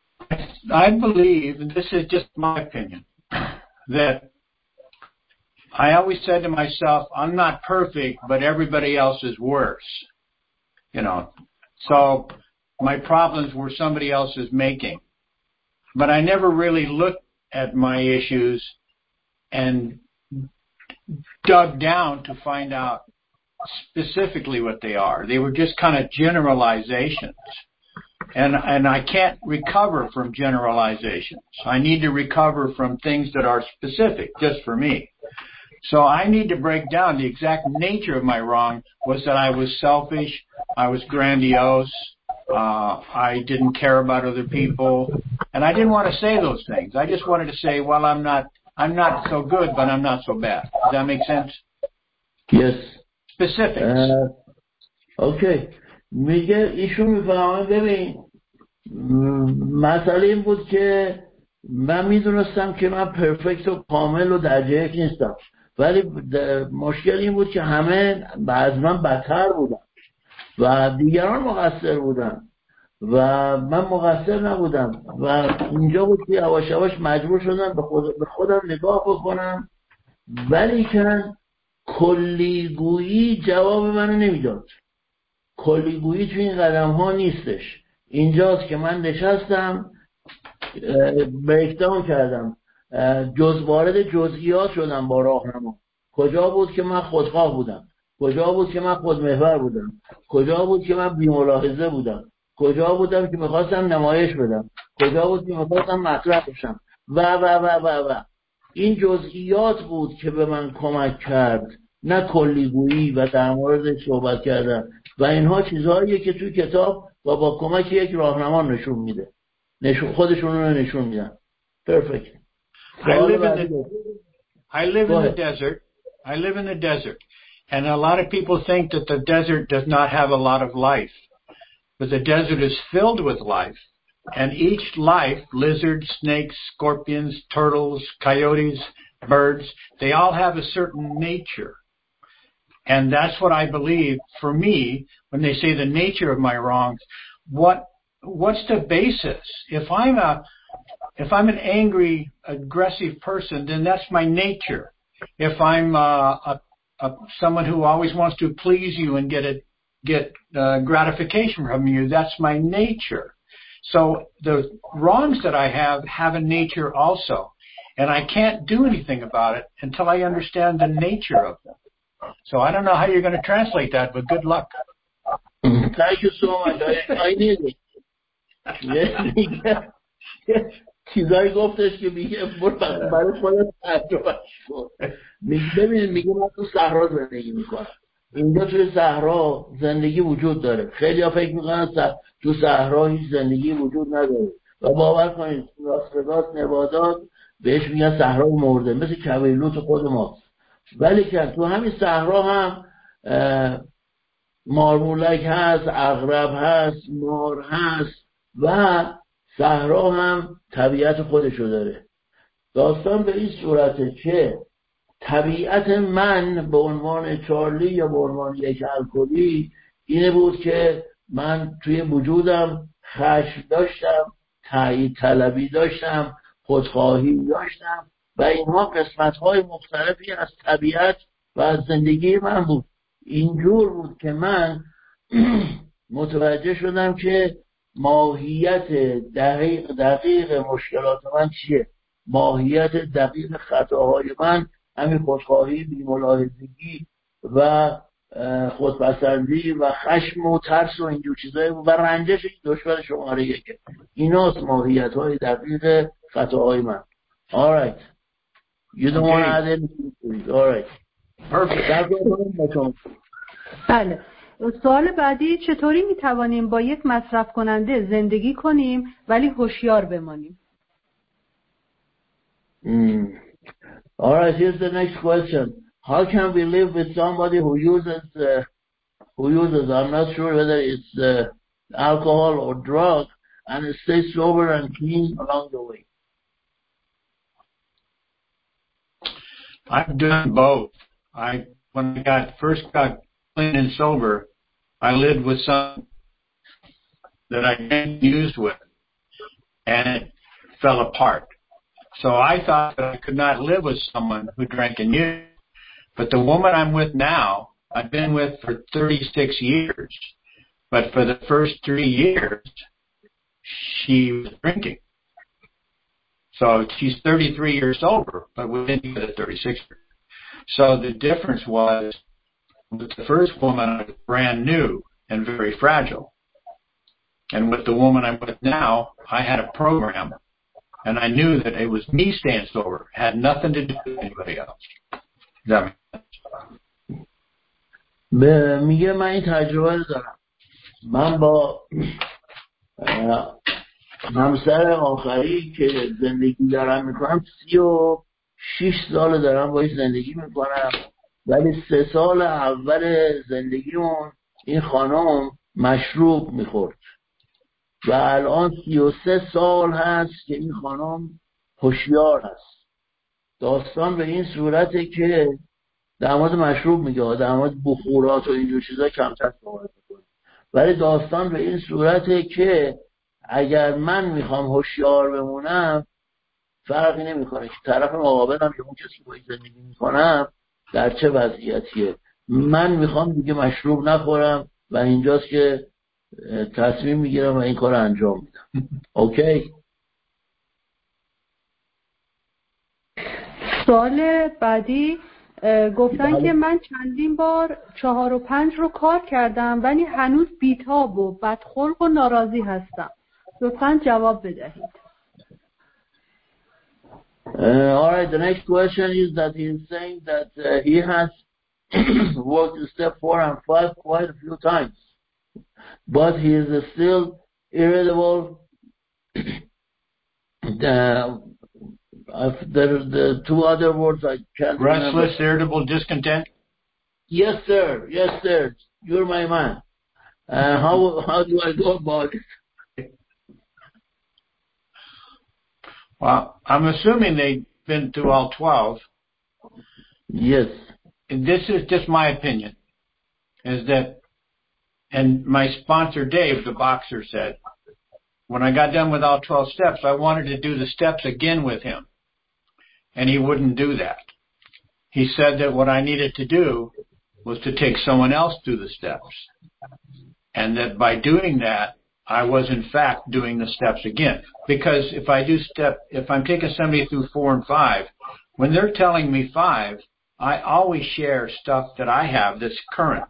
I believe, this is just my opinion, that I always said to myself, I'm not perfect, but everybody else is worse. So my problems were somebody else's making. But I never really looked at my issues and dug down to find out specifically what they are. They were just kind of generalizations. And I can't recover from generalizations. I need to recover from things that are specific just for me. So I need to break down the exact nature of my wrong was that I was selfish, I was grandiose, I didn't care about other people, and I didn't want to say those things. I just wanted to say, well, I'm not so good, but I'm not so bad. Does that make sense? Yes. Specifics. اوکی. میگه ایشون میفهمه ببین مسئله این بود که من میدونستم که من پرفکت و کامل و درجه یک نیستم، ولی مشکل این بود که همه از من بدتر بودن و دیگران مقصر بودن و من مقصر نبودم و اینجا بود که یواش یواش مجبور شدم به خودم نگاه بکنم، ولی که کلیگویی جواب منو نمیداد. کلیگویی تو این قدم ها نیستش. اینجاست که من نشستم بریکداون کردم، وارد جزئیات شدم با راهنما. کجا بود که من خودخواه بودم، کجا بود که من خودمحور بودم، کجا بود که من بی‌ملاحظه بودم، کجا بودم که میخواستم نمایش بدم، کجا بود که میخواستم مطرح بشم و و و و و این جزئیات بود که به من کمک کرد، نه کلیگویی و در مورد صحبت کردن و اینها چیزهاییه که توی کتاب و با کمک یک راهنما نشون میده، خودشون رو نشون میدن. Perfect. I live in the desert, and a lot of people think that the desert does not have a lot of life, but the desert is filled with life, and each life, lizards, snakes, scorpions, turtles, coyotes, birds, they all have a certain nature. And that's what I believe. For me, when they say the nature of my wrongs, what's the basis? If I'm an angry, aggressive person, then that's my nature. If I'm someone who always wants to please you and get gratification from you, that's my nature. So the wrongs that I have a nature also, and I can't do anything about it until I understand the nature of them. So I don't know how you're going to translate that, but good luck. Thank you so much. I need it. چیزایی گفتش که میگه برای خودت تجربه شد. میگه من تو صحرا زندگی میکنم. اینجا توی صحرا زندگی وجود داره. خیلی ها فکر میکنن تو صحرا هیچ زندگی وجود نداره و باور کنید راست نبادات بهش میگن صحرای مرده، مثل کویلوت خود ما. ولی که تو همین صحرا هم مارمولک هست، عقرب هست، مار هست و صحرا هم طبیعت خودشو داره. داستان به این صورته که طبیعت من به عنوان چارلی یا به عنوان یک الکلی اینه بود که من توی وجودم خشم داشتم، تایید طلبی داشتم، خودخواهی داشتم و اینها قسمت‌های مختلفی از طبیعت و از زندگی من بود. اینجور بود که من متوجه شدم که ماهیت دقیق مشکلات من چیه، ماهیت دقیق خطاهای من همین خودخواهی، بی‌ملاحظگی و خودپسندی و خشم و ترس و اینجور چیزایی و رنجش دشمن شماره یکه. ایناست ماهیت‌های دقیق خطاهای من. All right. You don't want to add anything to it. All right. Perfect. بله. سوال بعدی، چطوری میتوانیم با یک مصرف کننده زندگی کنیم ولی هوشیار بمانیم؟ All right, here's the next question. How can we live with somebody who uses, I'm not sure whether it's alcohol or drug, and stay sober and clean along the way? I've done both. When I first got clean and sober, I lived with some that I didn't use with, and it fell apart. So I thought that I could not live with someone who drank and used, But the woman I'm with now, I've been with for 36 years. But for the first 3 years, she was drinking. So she's 33 years sober, but we've been together 36 years. So the difference was, with the first woman, I was brand new and very fragile. And with the woman I'm with now, I had a program. And I knew that it was me staying sober. It had nothing to do with anybody else. Does that make sense? میگه من این تجربه رو دارم. من با همسر آخری که زندگی دارم میکنم 36 سال دارم باش زندگی میکنم، ولی 3 سال اول زندگیمون این خانم مشروب میخورد و الان 33 سال هست که این خانم هوشیار هست. داستان به این صورته که در مورد مشروب میگه، در مورد بخورات و اینجور چیزا کمتر صحبت میکنه، ولی داستان به این صورته که اگر من میخوام هوشیار بمونم فرقی نمیکنه که طرف مقابلم یا اون کسی که باید زندگی میکنم در چه وضعیتیه. من میخوام دیگه مشروب نخورم و اینجاست که تصمیم میگیرم و این کار انجام میدم. اوکی. سوال بعدی گفتن که من چندین بار 4 و 5 رو کار کردم ولی هنوز بیتاب و بدخلق و ناراضی هستم. لطفاً جواب بدهید. Alright, the next question is that he is saying that he has worked step 4 and 5 quite a few times, but he is still irritable. The 2 other words I can't remember. Restless, irritable, discontent? Yes, sir. Yes, sir. You're my man. How do I go about it? Well, I'm assuming they've been through all 12. Yes. And this is just my opinion, is that, and my sponsor Dave, the boxer, said, when I got done with all 12 steps, I wanted to do the steps again with him. And he wouldn't do that. He said that what I needed to do was to take someone else through the steps. And that by doing that, I was in fact doing the steps again. Because if I'm taking somebody through 4 and 5, when they're telling me 5, I always share stuff that I have that's current.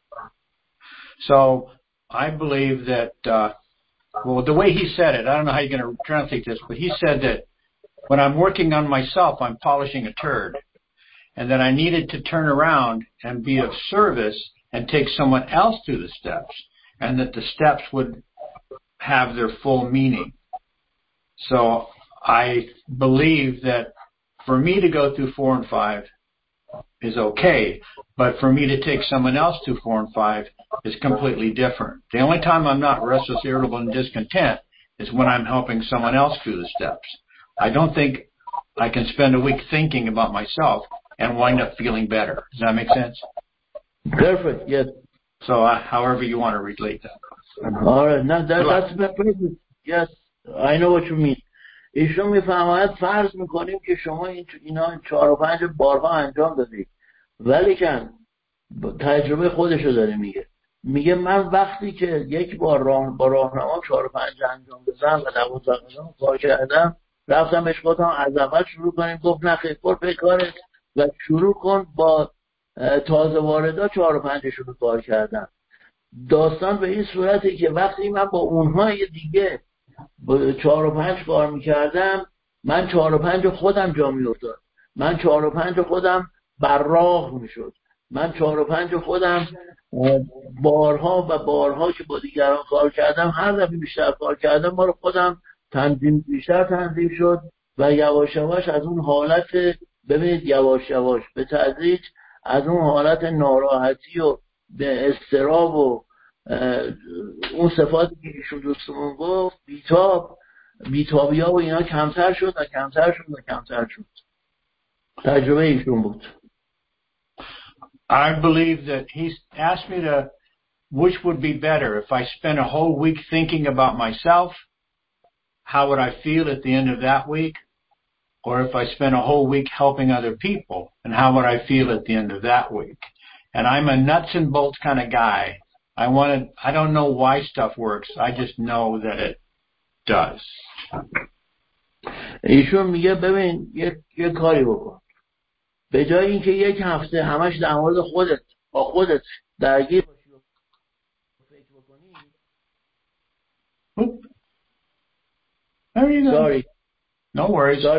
So I believe that, well, the way he said it, I don't know how you're going to translate this, but he said that when I'm working on myself, I'm polishing a turd. And that I needed to turn around and be of service and take someone else through the steps. And that the steps would have their full meaning. So I believe that for me to go through 4 and 5 is okay, but for me to take someone else through 4 and 5 is completely different. The only time I'm not restless, irritable, and discontent is when I'm helping someone else through the steps. I don't think I can spend a week thinking about myself and wind up feeling better. Does that make sense? Perfect, yes. So however you want to relate that. All right, now that's perfect. Yes, I know what you mean. ایشون میفهمد فرض میکنیم که شما اینا 4 و 5 بارها انجام دادید، ولی کن تجربه خودشو داره میگه من وقتی که یک بار با راهنما 4 و 5 انجام دادم و 12 قدم کار کردم، رفتم بهش گفتم از اول شروع کنیم. گفت نه خیر، برو به کارت و شروع کن با تازه واردا 4 و 5 رو کار کردن. داستان به این صورته که وقتی من با اونهای دیگه با 4 و 5 کار میکردم، من 4 و 5 خودم جا میافتاد، من 4 و 5 خودم براق میشد، من 4 و 5 خودم بارها و بارها که با دیگران کار کردم، هر دفعه بیشتر کار کردم، ما رو خودم بیشتر تنظیم شد و یواش یواش از اون حالت، ببینید یواش یواش به تدریج از اون حالت ناراحتی و به اضطراب و اون صفاتی که ایشون دوستمون گفت، بیتابی ها و اینا کمتر شد و کمتر شد و کمتر شد. تجربه ایشون بود. I believe that he asked me to, which would be better, if I spent a whole week thinking about myself, how would I feel at the end of that week, or if I spent a whole week helping other people, and how would I feel at the end of that week? And I'm a nuts and bolts kind of guy. I don't know why stuff works. I just know that it does. ایشون میگه ببین یه کاری بکن. به جای اینکه یک هفته همش در مورد خودت با خودت درگیر باشی و فکر بکنی. There you go. Sorry. No worries. Sorry.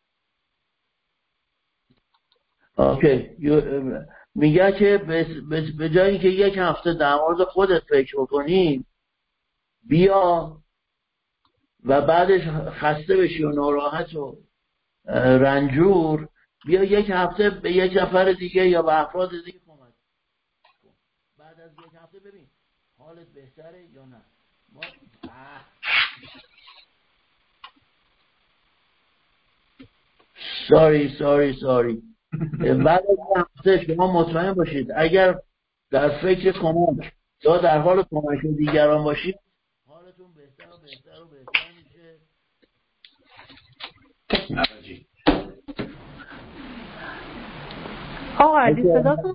Okay. میگه که به جای اینکه یک هفته در مورد خودت فکر بکنی، بیا و بعدش خسته بشی و ناراحت و رنجور، بیا یک هفته به یک نفر دیگه یا به افراد دیگه کمک کن. بعد از یک هفته ببین حالت بهتره یا نه. Sorry. بعد از یک هفته شما مطمئن باشید اگر در فکر کمک یا در حال کمک دیگران باشید، حالتون بهتر و بهتر و بهتر میشه. Technology. آقا علی صداتون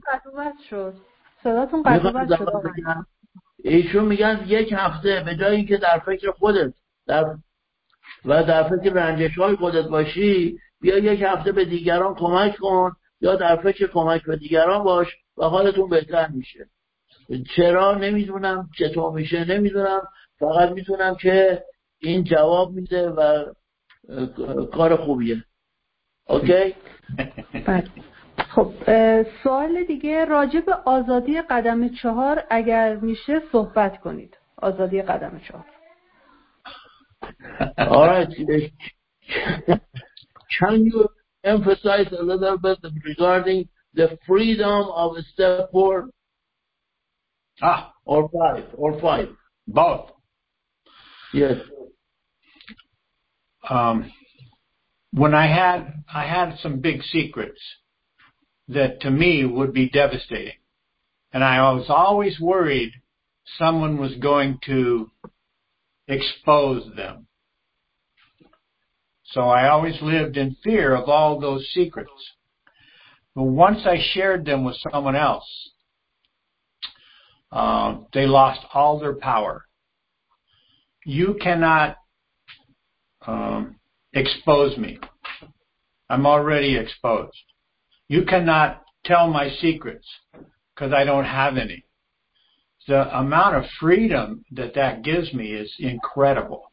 قطع شد. ایشون میگن یک هفته به جای اینکه در فکر خودت در فکر رنجش های خودت باشی، بیا یک هفته به دیگران کمک کن یا در فکر کمک به دیگران باش و حالتون بهتر میشه. چرا نمیدونم، چطور میشه نمیدونم، فقط میدونم که این جواب میده و کار خوبیه. اوکی؟ بله. خب سوال دیگه راجع به آزادی قدم 4 اگر میشه صحبت کنید. آزادی قدم 4. Alright. Can you emphasize a little bit regarding the freedom of step 4 or 5? Both. Yes. When I had some big secrets that to me would be devastating. And I was always worried someone was going to expose them. So I always lived in fear of all those secrets. But once I shared them with someone else, they lost all their power. You cannot expose me. I'm already exposed. You cannot tell my secrets because I don't have any. The amount of freedom that gives me is incredible.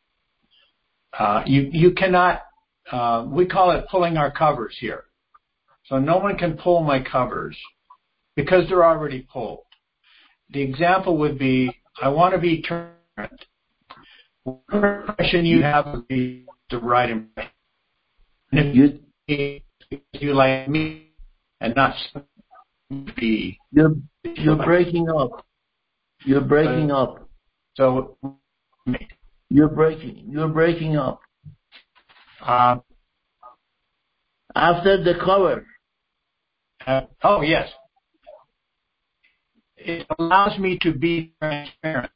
You cannot, we call it pulling our covers here. So no one can pull my covers because they're already pulled. The example would be, I want to be transparent. What impression you have would be the right impression. And if you like me and not be. You're breaking up. You're breaking up. So you're breaking up. After the cover. Oh yes. It allows me to be transparent.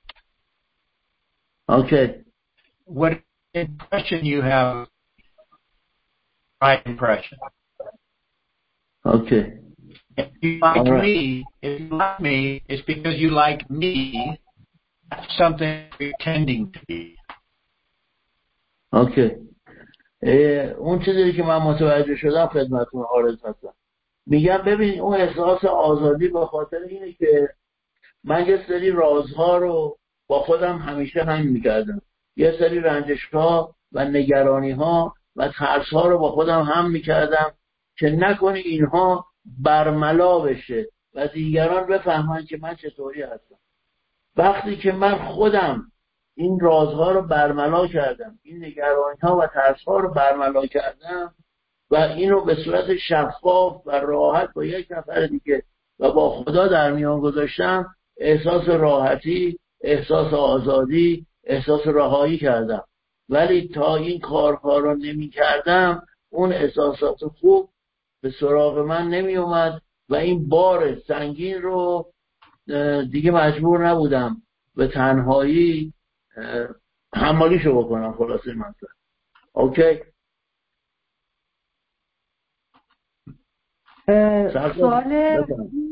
Okay. What impression you have, right impression. Okay. If you like me, it's because you like me. That's something you're pretending to be. Okay. اون چیزی که من متوجه شدم خدمتتون عرض هستم. میگم ببین اون احساس آزادی به خاطر اینه که من یه سری رازها رو با خودم همیشه هم میکردم. یه سری رنجش‌ها و نگرانی‌ها و ترس‌ها رو با خودم هم میکردم که نکنه اینها برملا بشه و دیگران بفهمن که من چطوری هستم. وقتی که من خودم این رازها رو برملا کردم، این نگرانی‌ها و ترس‌ها رو برملا کردم و اینو به صورت شفاف و راحت با یک نفر دیگه و با خدا در میان گذاشتم، احساس راحتی، احساس آزادی، احساس رهایی کردم. ولی تا این کارها رو نمی کردم اون احساسات خوب به سراغ من نمی اومد و این بار سنگین رو دیگه مجبور نبودم به تنهایی حمالیشو بکنم. خلاصه مثلا اوکی. سوال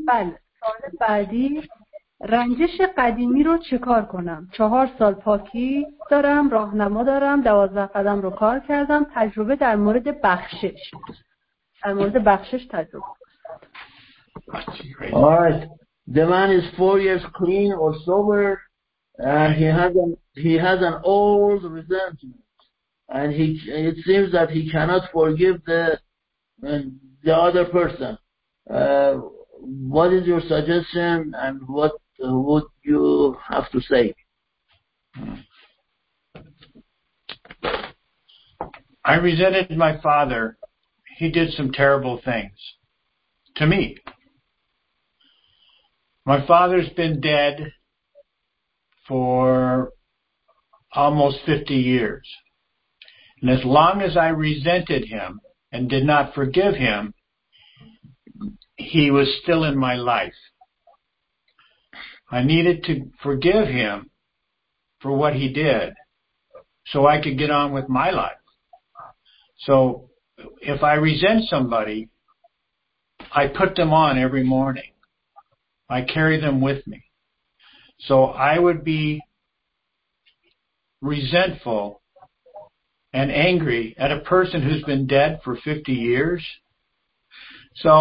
بعدی، رنجش قدیمی رو چیکار کنم؟ 4 سال پاکی دارم، راهنما دارم، 12 قدم رو کار کردم، تجربه در مورد بخشش تجربه. All right. The man is 4 years clean or sober, and he has an old resentment, and it seems that he cannot forgive the other person. What is your suggestion, and what would you have to say? I resented my father. He did some terrible things to me. My father's been dead for almost 50 years. And as long as I resented him and did not forgive him, he was still in my life. I needed to forgive him for what he did so I could get on with my life. So if I resent somebody, I put them on every morning. I carry them with me. So I would be resentful and angry at a person who's been dead for 50 years. So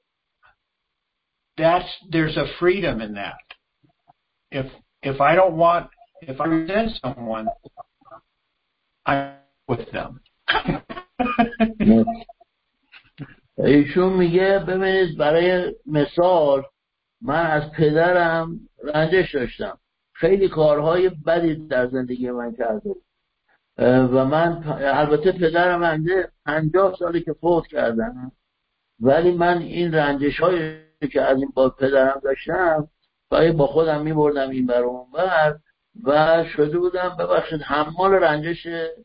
there's a freedom in that. If I resent someone, I'm with them. ایشون میگه ببینید، برای مثال من از پدرم رنجش داشتم. خیلی کارهای بدی در زندگی من کرده و من البته پدرم هنده 50 سالی که فوت کردن، ولی من این رنجش هایی که از این با پدرم داشتم با خودم میبردم این بر اون بر و شده بودم ببخشید حمال رنجش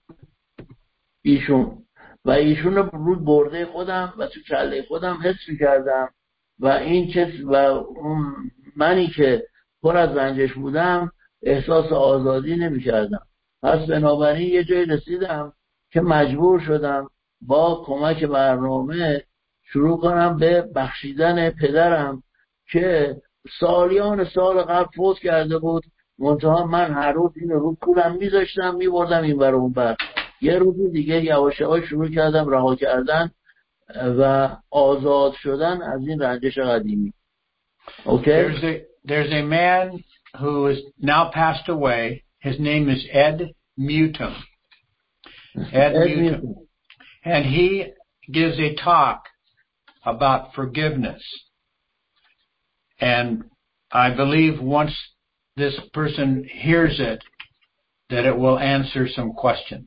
ایشون و ایشون رو رود برده خودم و تو کله خودم حس می‌کردم و اون منی که پر از رنجش بودم احساس آزادی نمی‌کردم. پس بنابراین یه جایی رسیدم که مجبور شدم با کمک برنامه شروع کنم به بخشیدن پدرم که سالیان سال قبل فوت کرده بود. منتها من هر روز این رو پولم میذاشتم میبردم این بر اون بر. یه روز دیگه یواش یواش شروع کردم رها کردن و آزاد شدن از این رنجش قدیمی. Okay? There's a man who is now passed away. His name is Ed Mutum. Ed Mutum. And he gives a talk about forgiveness. And I believe once this person hears it, that it will answer some questions.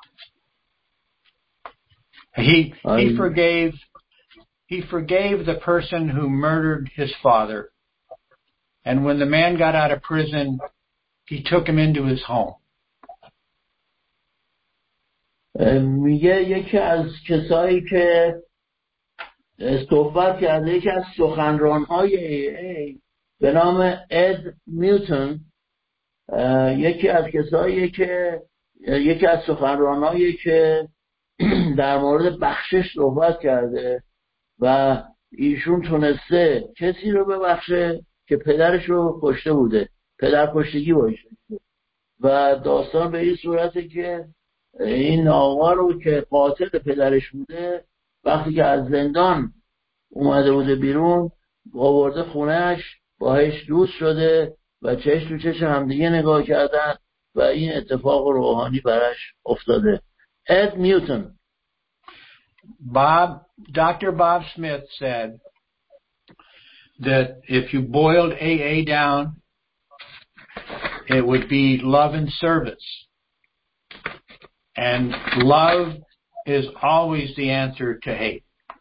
He forgave the person who murdered his father. And when the man got out of prison, he took him into his home. میگه یکی از کسایی که صحبت کرده، یکی از سخنران‌های AA به نام اد میوتون، یکی از کسایی که یکی از سخنران‌هایی که در مورد بخشش صحبت کرده و ایشون تونسته کسی رو ببخشه که پدرش رو کشته بوده، پدر کشتگی باشه و داستان به این صورته که این آقا رو که قاتل پدرش بوده وقتی که از زندان اومده بوده بیرون آورده خونهش، باهاش دوست شده و چشم تو چشم همدیگه نگاه کردن و این اتفاق روحانی براش افتاده. اد میوتون. Dr. Bob Smith said that if you boiled AA down, it would be love and service. And love is always the answer to hate.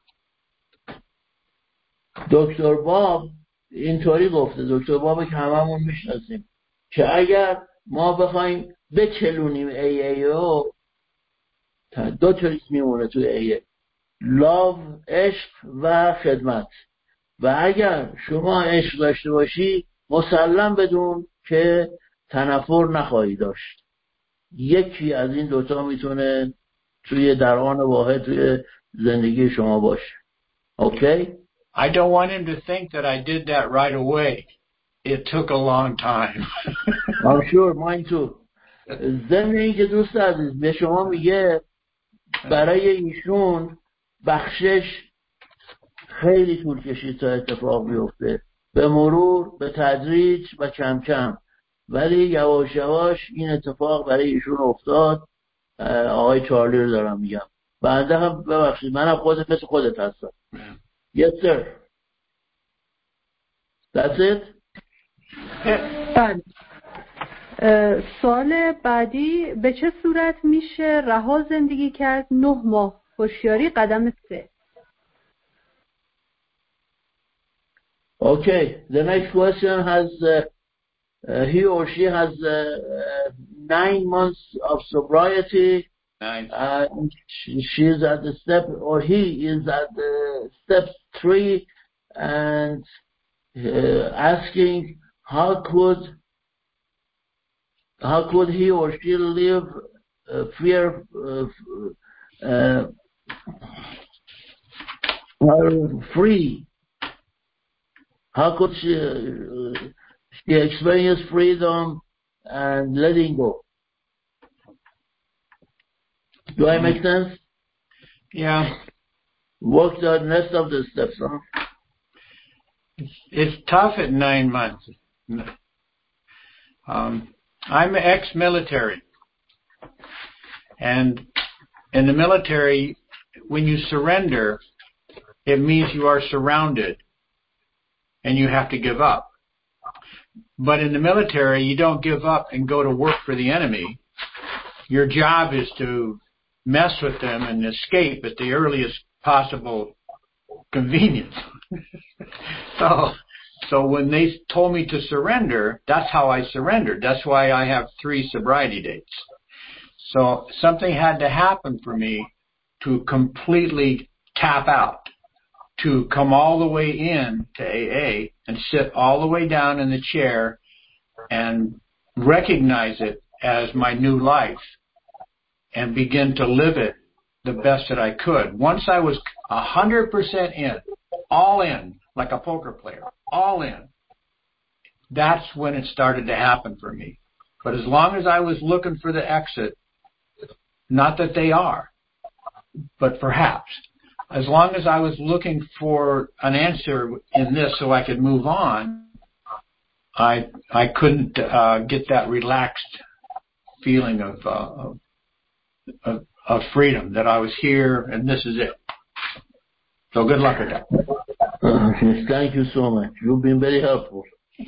دکتر باب اینطوری گفته، دکتر باب که هممون میشناسیم، که اگر ما بخوایم بچلونیم AA دو چیز میمونه تو AA: لاو، عشق و خدمت. و اگر شما عشق داشته باشی مسلم بدون که تنفر نخواهی داشت. یکی از این دوتا میتونه در آن واحد توی زندگی شما باشه. اوکی؟ I don't want him to think that I did that right away. It took a long time. I'm sure mine too. ضمن اینکه دوست عزیز به شما میگه برای ایشون بخشش خیلی طول کشید تا اتفاق بیفته، به مرور، به تدریج و کم کم، ولی یواش یواش این اتفاق برای ایشون افتاد. آقای چارلی رو دارم میگم. بنده هم ببخشید منم مثل خودت هستم. Yes sir. That's it. سوال بعدی: به چه صورت میشه رها زندگی کرد 9 ماه؟ هوشیاری قدم 3. Okay, the next question has he or she has 9 months of sobriety. She is at the step, or he is at the step 3, and asking how could he or she live fear free? How could she experience freedom and letting go? Do I make sense? Yeah. Work the rest of the steps, huh? It's tough at 9 months. I'm ex-military. And in the military, when you surrender, it means you are surrounded and you have to give up. But in the military, you don't give up and go to work for the enemy. Your job is to mess with them and escape at the earliest possible convenience. So when they told me to surrender, that's how I surrendered. That's why I have 3 sobriety dates. So something had to happen for me to completely tap out, to come all the way in to AA and sit all the way down in the chair and recognize it as my new life and begin to live it the best that I could. Once I was 100% in, all in, like a poker player, all in, that's when it started to happen for me. But as long as I was looking for the exit, not that they are, but perhaps, as long as I was looking for an answer in this so I could move on, I couldn't get that relaxed feeling of freedom, that I was here and this is it. So good luck with that. Thank you so much. You've been very helpful.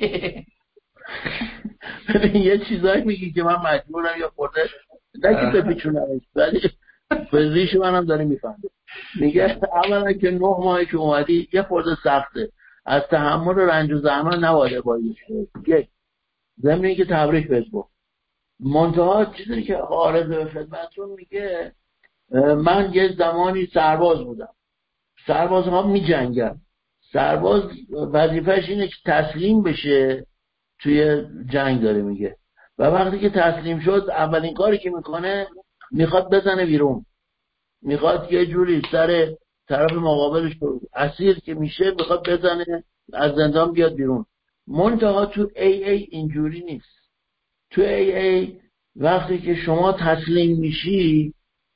یه چیزایی میگی که من مجبورم یا خورده نکی بپیچونمش، ولی به ریش منم داره میفهمه. میگه اولا که 9 ماهی که اومدی یه خورده سخته، از تحمل رنج و زحمت نباید بایدش. یک ضمن اینکه تبریک بهت گفت. منتها چیزی که عارض به خدمتتون میگه، من یه زمانی سرباز بودم. سربازها میجنگن. سرباز وظیفه‌اش اینه که تسلیم بشه توی جنگ، داره میگه. و وقتی که تسلیم شد اولین کاری که میکنه میخواد بزنه بیرون، میخواد یه جوری سر طرف مقابلش اسیر که میشه میخواد بزنه از زندان بیاد بیرون. منتها تو AA اینجوری نیست. تو AA وقتی که شما تسلیم میشی،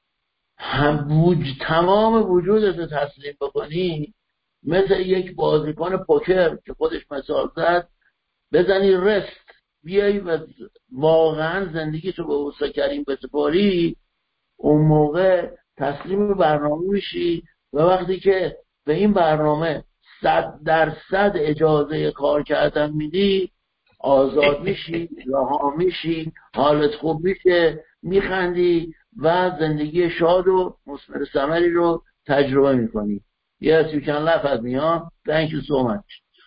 تمام وجودت رو تسلیم بکنی، مثل یک بازیکن پوکر که خودش مثال زد، بزنی رست، بیایی و واقعا زندگی تو به اوستا کریم بسپاری، اون موقع تسلیم برنامه میشی و وقتی که به این برنامه 100% اجازه کار کردن میدی، آزاد میشی، رها میشی، حالت خوب میشه، میخندی و زندگی شاد و مثمر ثمری رو تجربه میکنی. Yes, you can laugh at me, huh? Thank you so much.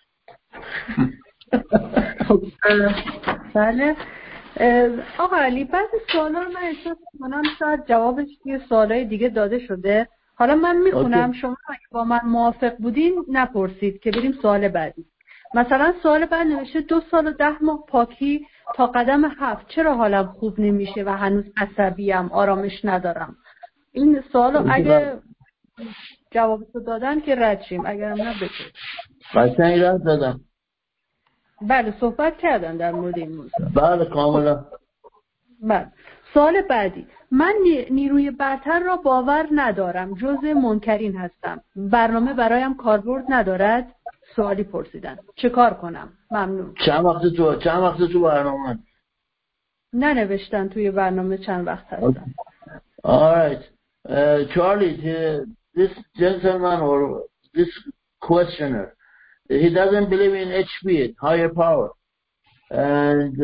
بله آقا علی، بعضی سوالا رو من احساس می‌کنم شاید جوابش توی سوالای دیگه داده شده. حالا من میخونم، شما اگه با من موافق بودین نپرسید که بریم سوال بعدی. مثلا سوال بعد نوشته 2 سال و 10 ماه پاکی تا قدم 7، چرا حالم خوب نمیشه و هنوز عصبیم، آرامش ندارم؟ این سوالو اگه جوابتو دادن که رد شیم، اگرم نه بشه. قشنگ رد دادم. بله صحبت کردن در مورد این موضوع. بله کاملا. بله. سوال بعدی، من نیروی برتر را باور ندارم، جزء منکرین هستم، برنامه برایم کاربرد ندارد؟ سوالی پرسیدن. چه کار کنم؟ ممنون. چند وقت تو برنامه؟ ننوشتن توی برنامه چند وقت هستن. Alright. Charlie, this gentleman or this questioner, he doesn't believe in HP, higher power. And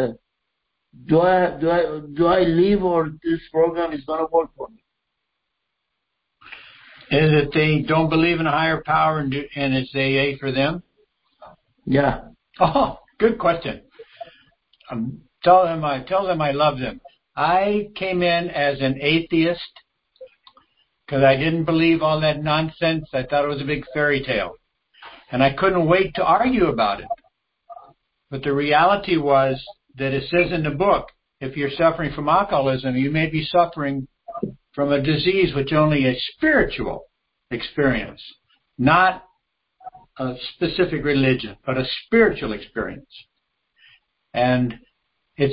do I leave, or this program is going to work for me? Is it they don't believe in a higher power and it's AA for them? Yeah. Oh, good question. Tell them I love them. I came in as an atheist because I didn't believe all that nonsense. I thought it was a big fairy tale. And I couldn't wait to argue about it. But the reality was that it says in the book, if you're suffering from alcoholism, you may be suffering from a disease which only a spiritual experience, not a specific religion, but a spiritual experience. And it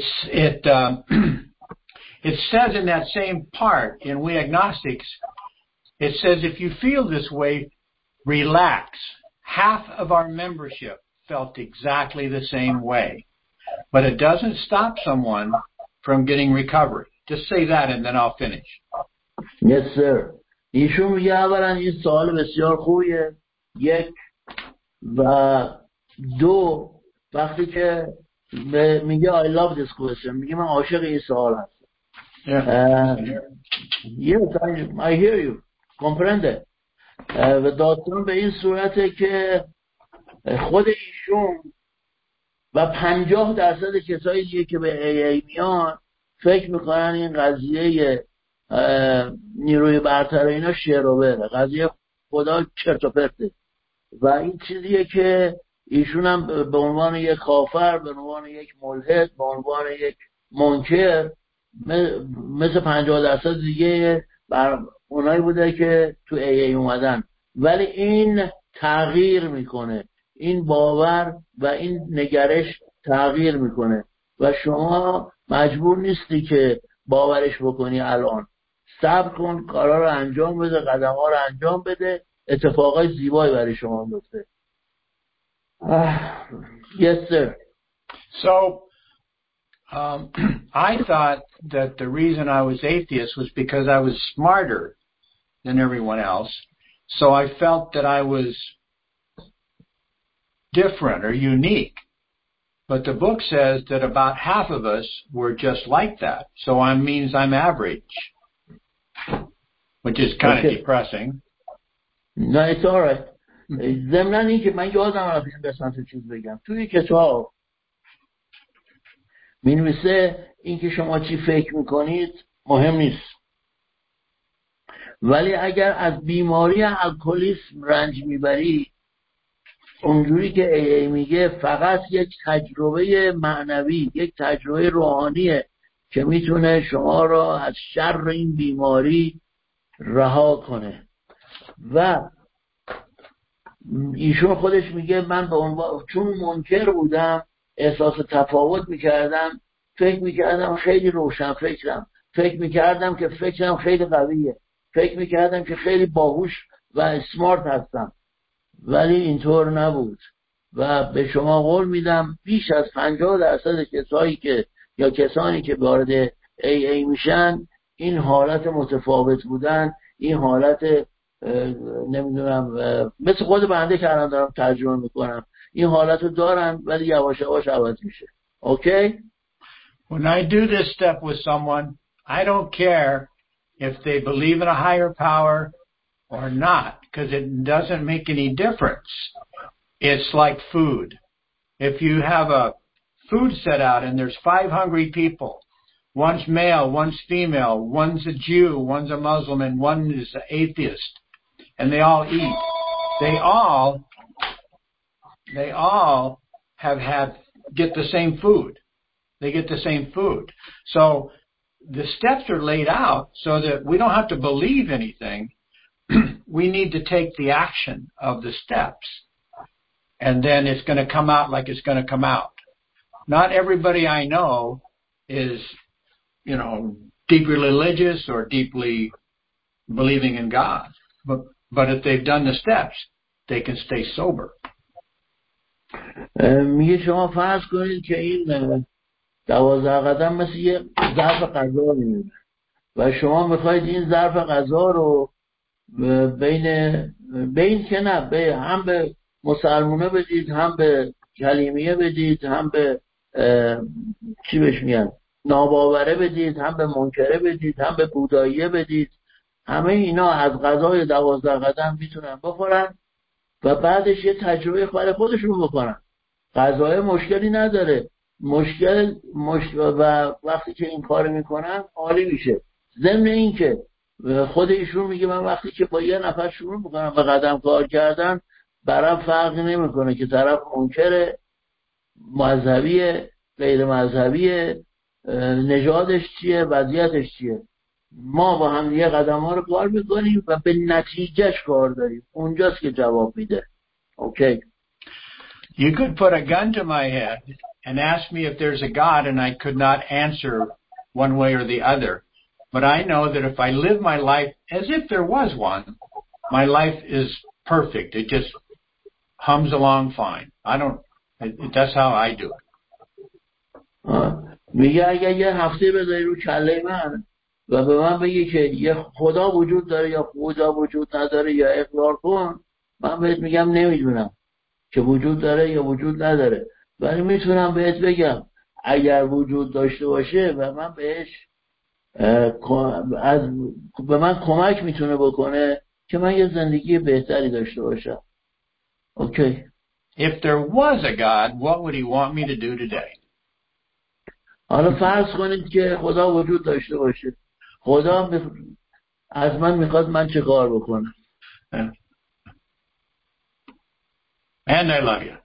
says in that same part in We Agnostics, it says if you feel this way, relax. Half of our membership felt exactly the same way. But it doesn't stop someone from getting recovery. Just say that and then I'll finish. Yes, sir. ایشون میگه اولا این سوال بسیار خوبیه. یک و دو، وقتی که میگه I love this question، میگه من عاشق این سوال هستم. Yes, I hear you. Comprende. و داستان به این صورته که خود ایشون و 50% کسایی دیگه که به AA میان فکر میکنن این قضیه نیروی برتر اینا شعر و بره، قضیه خدا چرت و پرته. و این چیزیه که ایشون هم به عنوان یک کافر، به عنوان یک ملحد، به عنوان یک منکر مثل 50% دیگه بر اونایی بوده که تو AA اومدن. ولی این تغییر میکنه، این باور و این نگرش تغییر میکنه و شما مجبور نیستی که باورش بکنی. الان صبر کن، کارا رو انجام بده، قدم ها رو انجام بده، اتفاقای زیبایی برای شما میفته. Yes, sir. So, I thought that the reason I was atheist was because I was smarter than everyone else. So I felt that I was different or unique. But the book says that about half of us were just like that. So it means I'm average, which is kind of depressing. No, it's all right. ضمن این که من یادم رفت این قسمت چیز بگم. توی کتاب می‌نویسه این که شما چی فکر میکنید مهم نیست. ولی اگر از بیماری الکلیسم رنج میبری، اونجوری که AA میگه، فقط یک تجربه معنوی، یک تجربه روحانیه که میتونه شما را از شر این بیماری رها کنه. و ایشون خودش میگه من به عنوان چون منکر بودم احساس تفاوت میکردم، فکر میکردم خیلی روشن فکرم، فکر میکردم که فکرم خیلی قویه، فکر میکردم که خیلی باهوش و اسمارت هستم، ولی اینطور نبود. و به شما قول میدم بیش از 50% کسانی که یا کسانی که وارد AA میشن این حالت متفاوت بودن، این حالت نمیدونم مثل خود بنده که الان دارم ترجمه میکنم، این حالت رو دارن ولی یواش یواش عوض میشه. Okay? When I do this step with someone, I don't care if they believe in a higher power or not, because it doesn't make any difference. It's like food. If you have a food set out and there's 5 hungry people, one's male, one's female, one's a Jew, one's a Muslim, and one is an atheist, and they all eat. They all get the same food. They get the same food. So the steps are laid out so that we don't have to believe anything. we need to take the action of the steps, and then it's going to come out like it's going to come out. Not everybody I know is, deeply religious or deeply believing in God, but if they've done the steps, they can stay sober. میگه شما فرض کنید که این 12 قدم مثل یه ظرف غذا میمونه و شما میخواید این ظرف غذا رو بین که نه هم به مسلمونه بدید، هم به کلیمیه بدید، هم به چی بهش میگن ناباوره بدید، هم به منکره بدید، هم به بوداییه بدید. همه اینا از غذای 12 قدم میتونن بخورن و بعدش یه تجربه برای خودشون بکنن. غذای مشکلی نداره، مشکل و وقتی که این کار میکنن عالی میشه. ضمن این که خود ایشون میگه من وقتی که با یه نفر شروع میکنم به قدم کار کردن برام فرقی نمیکنه که طرف منکر، مذهبی، غیر مذهبی، نژادش چیه، وضعیتش چیه، ما با هم یه قدم ها رو کار میکنیم و به نتیجهش کار داریم. اونجاست که جواب میده. اوکی. You could put a gun to my head and ask me if there's a God, and I could not answer one way or the other. But I know that if I live my life as if there was one, my life is perfect. It just hums along fine. That's how I do it. میگه اگر یه هفته بذاری رو کله من و به من بگی که یه خدا وجود داره یا خدا وجود نداره یا اقرار کن، من بهت میگم نمیدونم که وجود داره یا وجود نداره، ولی میتونم بهت بگم اگر وجود داشته باشه و من بهش به من کمک میتونه بکنه که من یه زندگی بهتری داشته باشم. اوکی. If there was a God, what would he want me to do today? حالا فرض کنید که خدا وجود داشته باشه. خدا از من میخواد من چه کار بکنم. And I love you.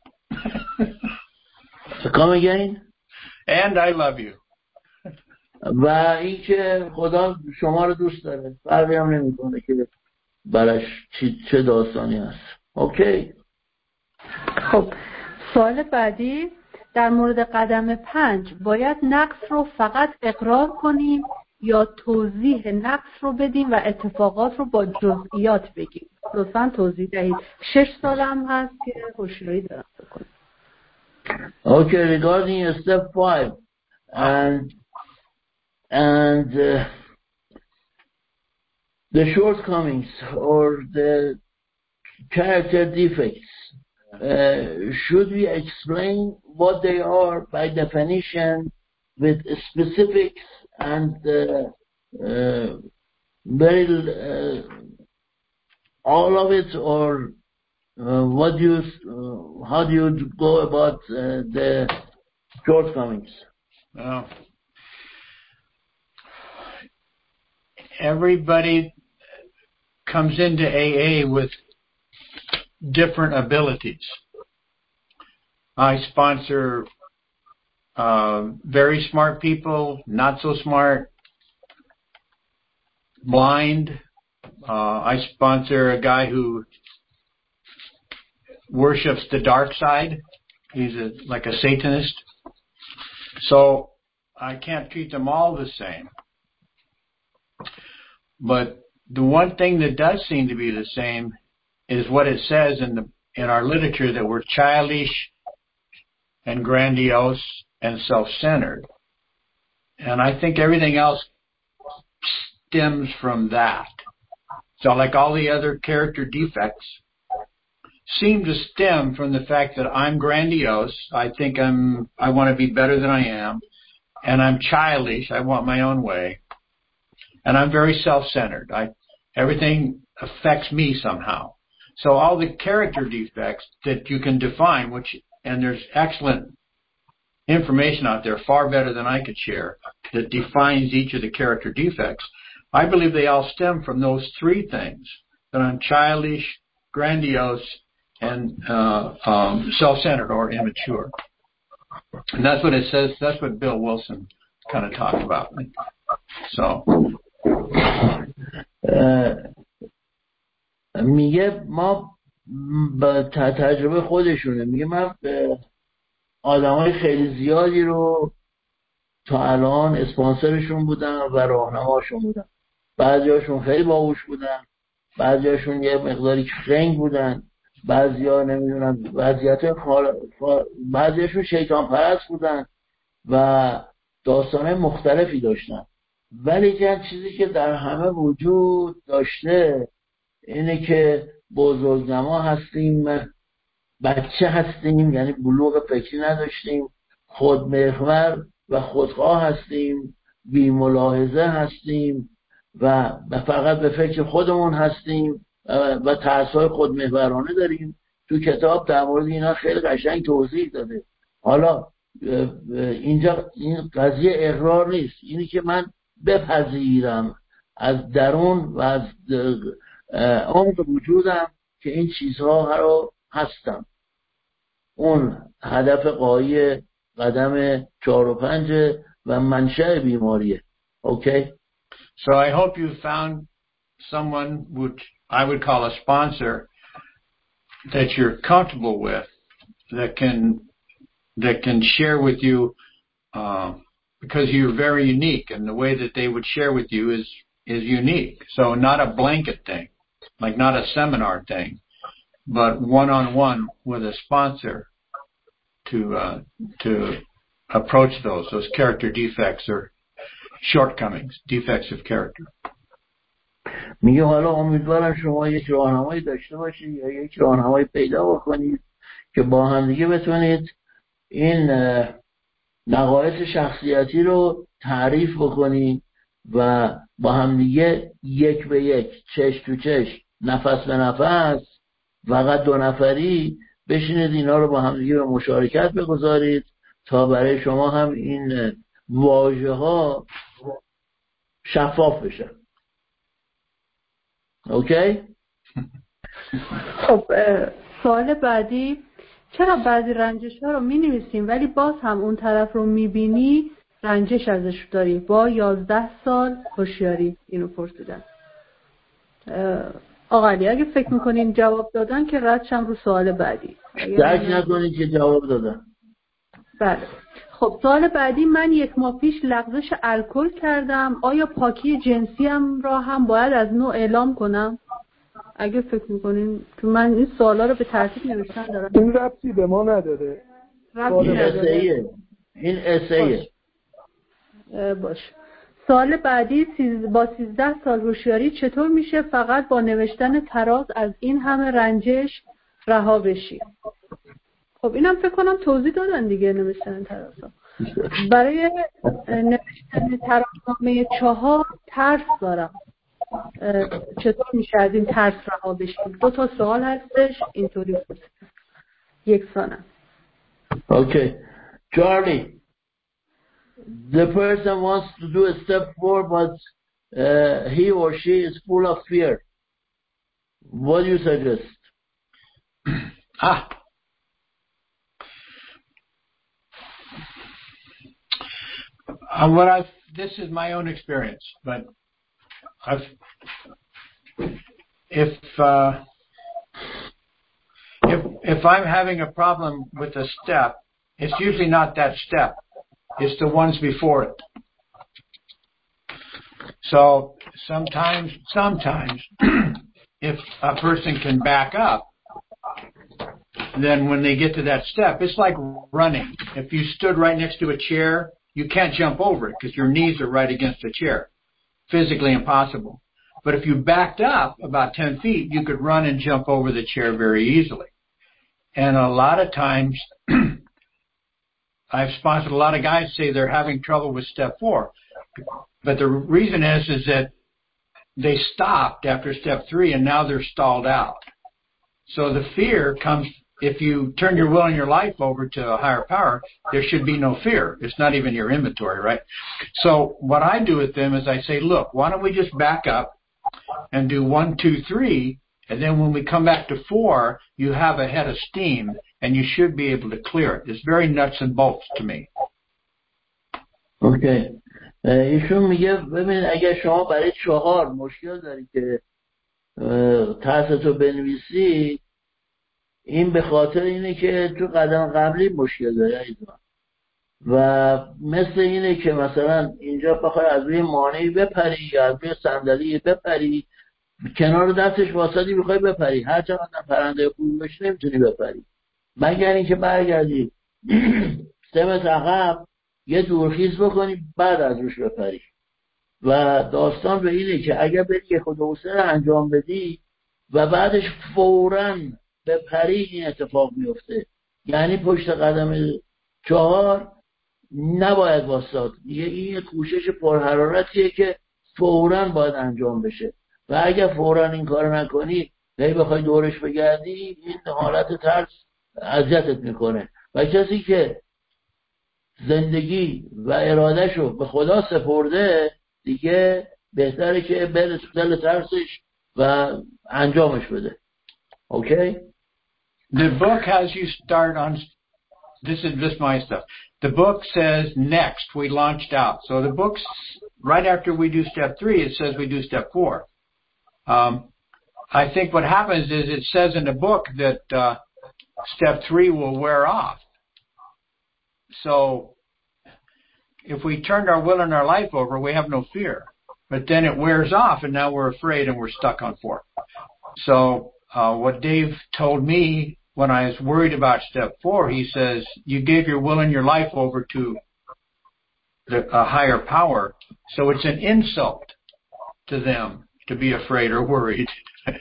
Come again? And I love you. و این که خدا شما رو دوست داره. فرقی هم نمیکنه که برش چه داستانی هست. اوکی. خب سوال بعدی در مورد قدم 5 باید نقص رو فقط اقرار کنیم یا توضیح نقص رو بدیم و اتفاقات رو با جزئیات بگیم؟ لطفاً توضیح دهید. 6 سالم هست که هوشیاری دارم بکنم. Okay, regarding step 5 and the shortcomings or the character defects, should we explain what they are by definition with specifics and very all of it, or how do you go about the shortcomings? Everybody comes into AA with different abilities. I sponsor very smart people, not so smart, blind. I sponsor a guy who worships the dark side. He's like a Satanist. So I can't treat them all the same. But the one thing that does seem to be the same is what it says in our literature, that we're childish and grandiose and self-centered. And I think everything else stems from that. So like all the other character defects seem to stem from the fact that I'm grandiose. I think I want to be better than I am. And I'm childish. I want my own way. And I'm very self-centered. Everything affects me somehow. So all the character defects that you can define, and there's excellent information out there, far better than I could share, that defines each of the character defects. I believe they all stem from those three things: that I'm childish, grandiose, and self-centered or immature. And that's what it says. That's what Bill Wilson kind of talked about. So میگه ما با تجربه خودشونه، میگه من آدمای خیلی زیادی رو تا الان اسپانسرشون بودم و راهنماشون بودم. بعضیاشون خیلی باهوش بودن، بعضیاشون یه مقداری خنگ بودن، بعضیا نمیدونم بعضیاشون شیطان پرست بودن و داستانه مختلفی داشتن. ولی چیزی که در همه وجود داشته اینه که بزرگنما هستیم، بچه هستیم، یعنی بلوغ فکری نداشتیم، خودمحور و خودخواه هستیم، بی ملاحظه هستیم و فقط به فکر خودمون هستیم و ترس‌های خودمحورانه داریم. تو کتاب در مورد اینا خیلی قشنگ توضیح داده. حالا اینجا این قضیه اقرار نیست، اینی که من بپذیرم از درون و از عمق وجودم که این چیزها رو هستم. اون هدف قایی قدم 4 و 5 و منشأ بیماریه. Okay? So I hope you found someone which I would call a sponsor that you're comfortable with, that can share with you, because you're very unique, and the way that they would share with you is unique. So not a blanket thing, like not a seminar thing, but one-on-one with a sponsor to approach those character defects or shortcomings, defects of character. میگه حالا امیدوارم شما یک راهنمایی داشته باشید یا یک راهنمایی پیدا بکنید که با هم دیگه بتونید این نقایص شخصیتی رو تعریف بکنید و با هم دیگه یک به یک، چشم تو چشم، نفس به نفس، فقط 2 نفری بشینید اینا رو با هم دیگه به مشارکت بگذارید تا برای شما هم این واژه ها شفاف بشه. اوکی؟ خب سوال بعدی، چرا بعضی رنجش ها رو می نویسیم ولی باز هم اون طرف رو می بینی رنجش ازش داری؟ با 11 سال هوشیاری اینو پرسیدن. آقا علی اگه فکر میکنین جواب دادن که ردشم رو سوال بعدی. درک نکنید که جواب دادن. بله. خب سوال بعدی، من 1 ماه پیش لغزش الکل کردم، آیا پاکی جنسیم را هم باید از نوع اعلام کنم؟ اگه فکر میکنین که من این سوالا رو به ترتیب نوشتن دارم. این ربطی به ما نداره. این اسیه. باش. سوال بعدی، با 13 سال هوشیاری چطور میشه فقط با نوشتن تراز از این همه رنجش رها بشی؟ خب اینم فکر کنم توضیح دادن دیگه، نوشتن ترازها. برای نوشتن ترازنامه 4 ترس دارم. چطور میشه از این ترس رها بشیم؟ 2 تا سوال هستش اینطوری بود. یکسانم. Okay. Charlie, the person wants to do a step 4 but he or she is full of fear. What do you suggest? This is my own experience, but if I'm having a problem with a step, it's usually not that step. It's the ones before it. So sometimes if a person can back up, then when they get to that step, it's like running. If you stood right next to a chair, you can't jump over it because your knees are right against the chair. Physically impossible. But if you backed up about 10 feet, you could run and jump over the chair very easily. And a lot of times, I've sponsored a lot of guys say they're having trouble with step 4. But the reason is that they stopped after step 3 and now they're stalled out. So the fear comes, if you turn your will and your life over to a higher power, there should be no fear. It's not even your inventory, right? So what I do with them is I say, look, why don't we just back up and do 1, 2, 3, and then when we come back to 4, you have a head of steam and you should be able to clear it. It's very nuts and bolts to me. Okay. ایشون میگه ببینید اگر شما برای 4 مشکل دارید که ترستو بنویسی، این به خاطر اینه که تو قدم قبلی مشکل داری عزیزم. و مثل اینه که مثلا اینجا بخوای از روی مانعی بپری یا از روی صندلی بپری، کنار دستش واسطی بخوای بپری، هر چقدر پرنده خوبی باشی نمیتونی بپری، مگر اینکه برگردی 3 متر عقب یه دورخیز بکنی بعد از روش بپری. و داستان به اینه که اگر بری یه خودوسه رو انجام بدی و بعدش فوراً بپری، این اتفاق میفته. یعنی پشت قدم 4 نباید واسطاد. این کوشش پرحرارتیه که فوراً باید انجام بشه و اگر فوراً این کار نکنی بخوای دورش بگردی، این حالت ترس اذیتت میکنه. و کسی که زندگی و ارادهشو به خدا سپرده دیگه بهتره که بره تو دل ترسش و انجامش بده. Okay? The book has you start on, this is just my stuff. The book says next we launched out. So the book's right after we do step 3, it says we do step 4. I think what happens is it says in the book that step 3 will wear off. So if we turned our will and our life over, we have no fear. But then it wears off and now we're afraid and we're stuck on 4. So what Dave told me when I was worried about step 4, he says, you gave your will and your life over to a higher power. So it's an insult to them to be afraid or worried.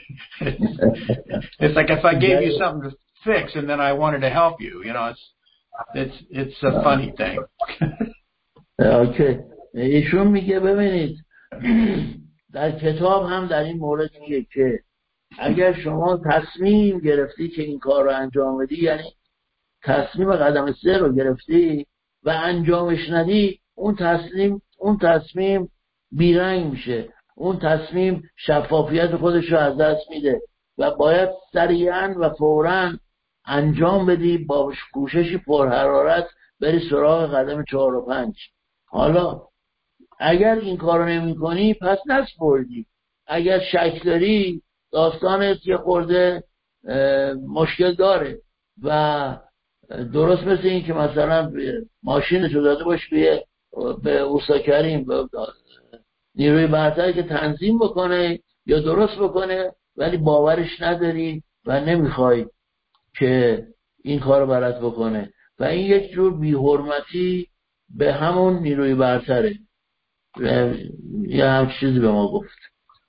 It's like if I gave you something to fix and then I wanted to help you, you know, it's a funny thing. اوکی. ایشون میگه ببینید در کتاب هم در این مورد میگه که اگر شما تصمیم گرفتی که این کار رو انجام بدی، یعنی تصمیم قدم 3 رو گرفتی و انجامش ندی، اون تصمیم بیرنگ میشه، اون تصمیم شفافیت خودش رو از دست میده و باید سریعا و فوراً انجام بدی، با کوششی پرحرارت بری سراغ قدم 4 و 5. حالا اگر این کارو نمی کنی پس نسپردی. اگر شک داری داستانت یه خورده مشکل داره و درست مثل این که مثلا ماشین تو داده باش به اوستا کریم، به نیروی برتری که تنظیم بکنه یا درست بکنه، ولی باورش نداری و نمیخوای که این کارو برات بکنه و این یک جور بی‌حرمتی به همون نیروی برتره. یه هم چیزی به ما گفت.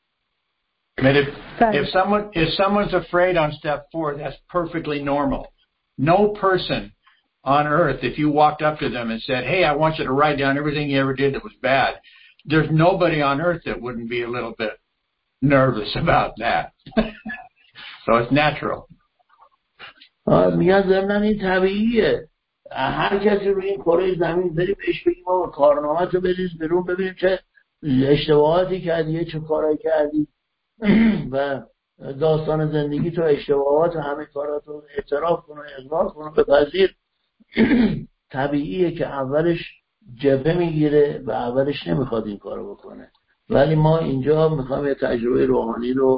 If someone's afraid on step 4, that's perfectly normal. No person on earth, if you walked up to them and said, hey, I want you to write down everything you ever did that was bad, there's nobody on earth that wouldn't be a little bit nervous about that. So it's natural. میگن ضمناً این طبیعیه. هر کسی روی این کره زمین بری بهش بگیم ما کارنامه رو بریز بیرون ببینیم چه اشتباهاتی کردی، چه کارایی کردی و داستان زندگی تو اشتباهات و همه کاراتو اعتراف کن و اقرار کن و بپذیر. طبیعیه که اولش جبهه میگیره و اولش نمیخواد این کارو بکنه، ولی ما اینجا میخوایم یه تجربه روحانی رو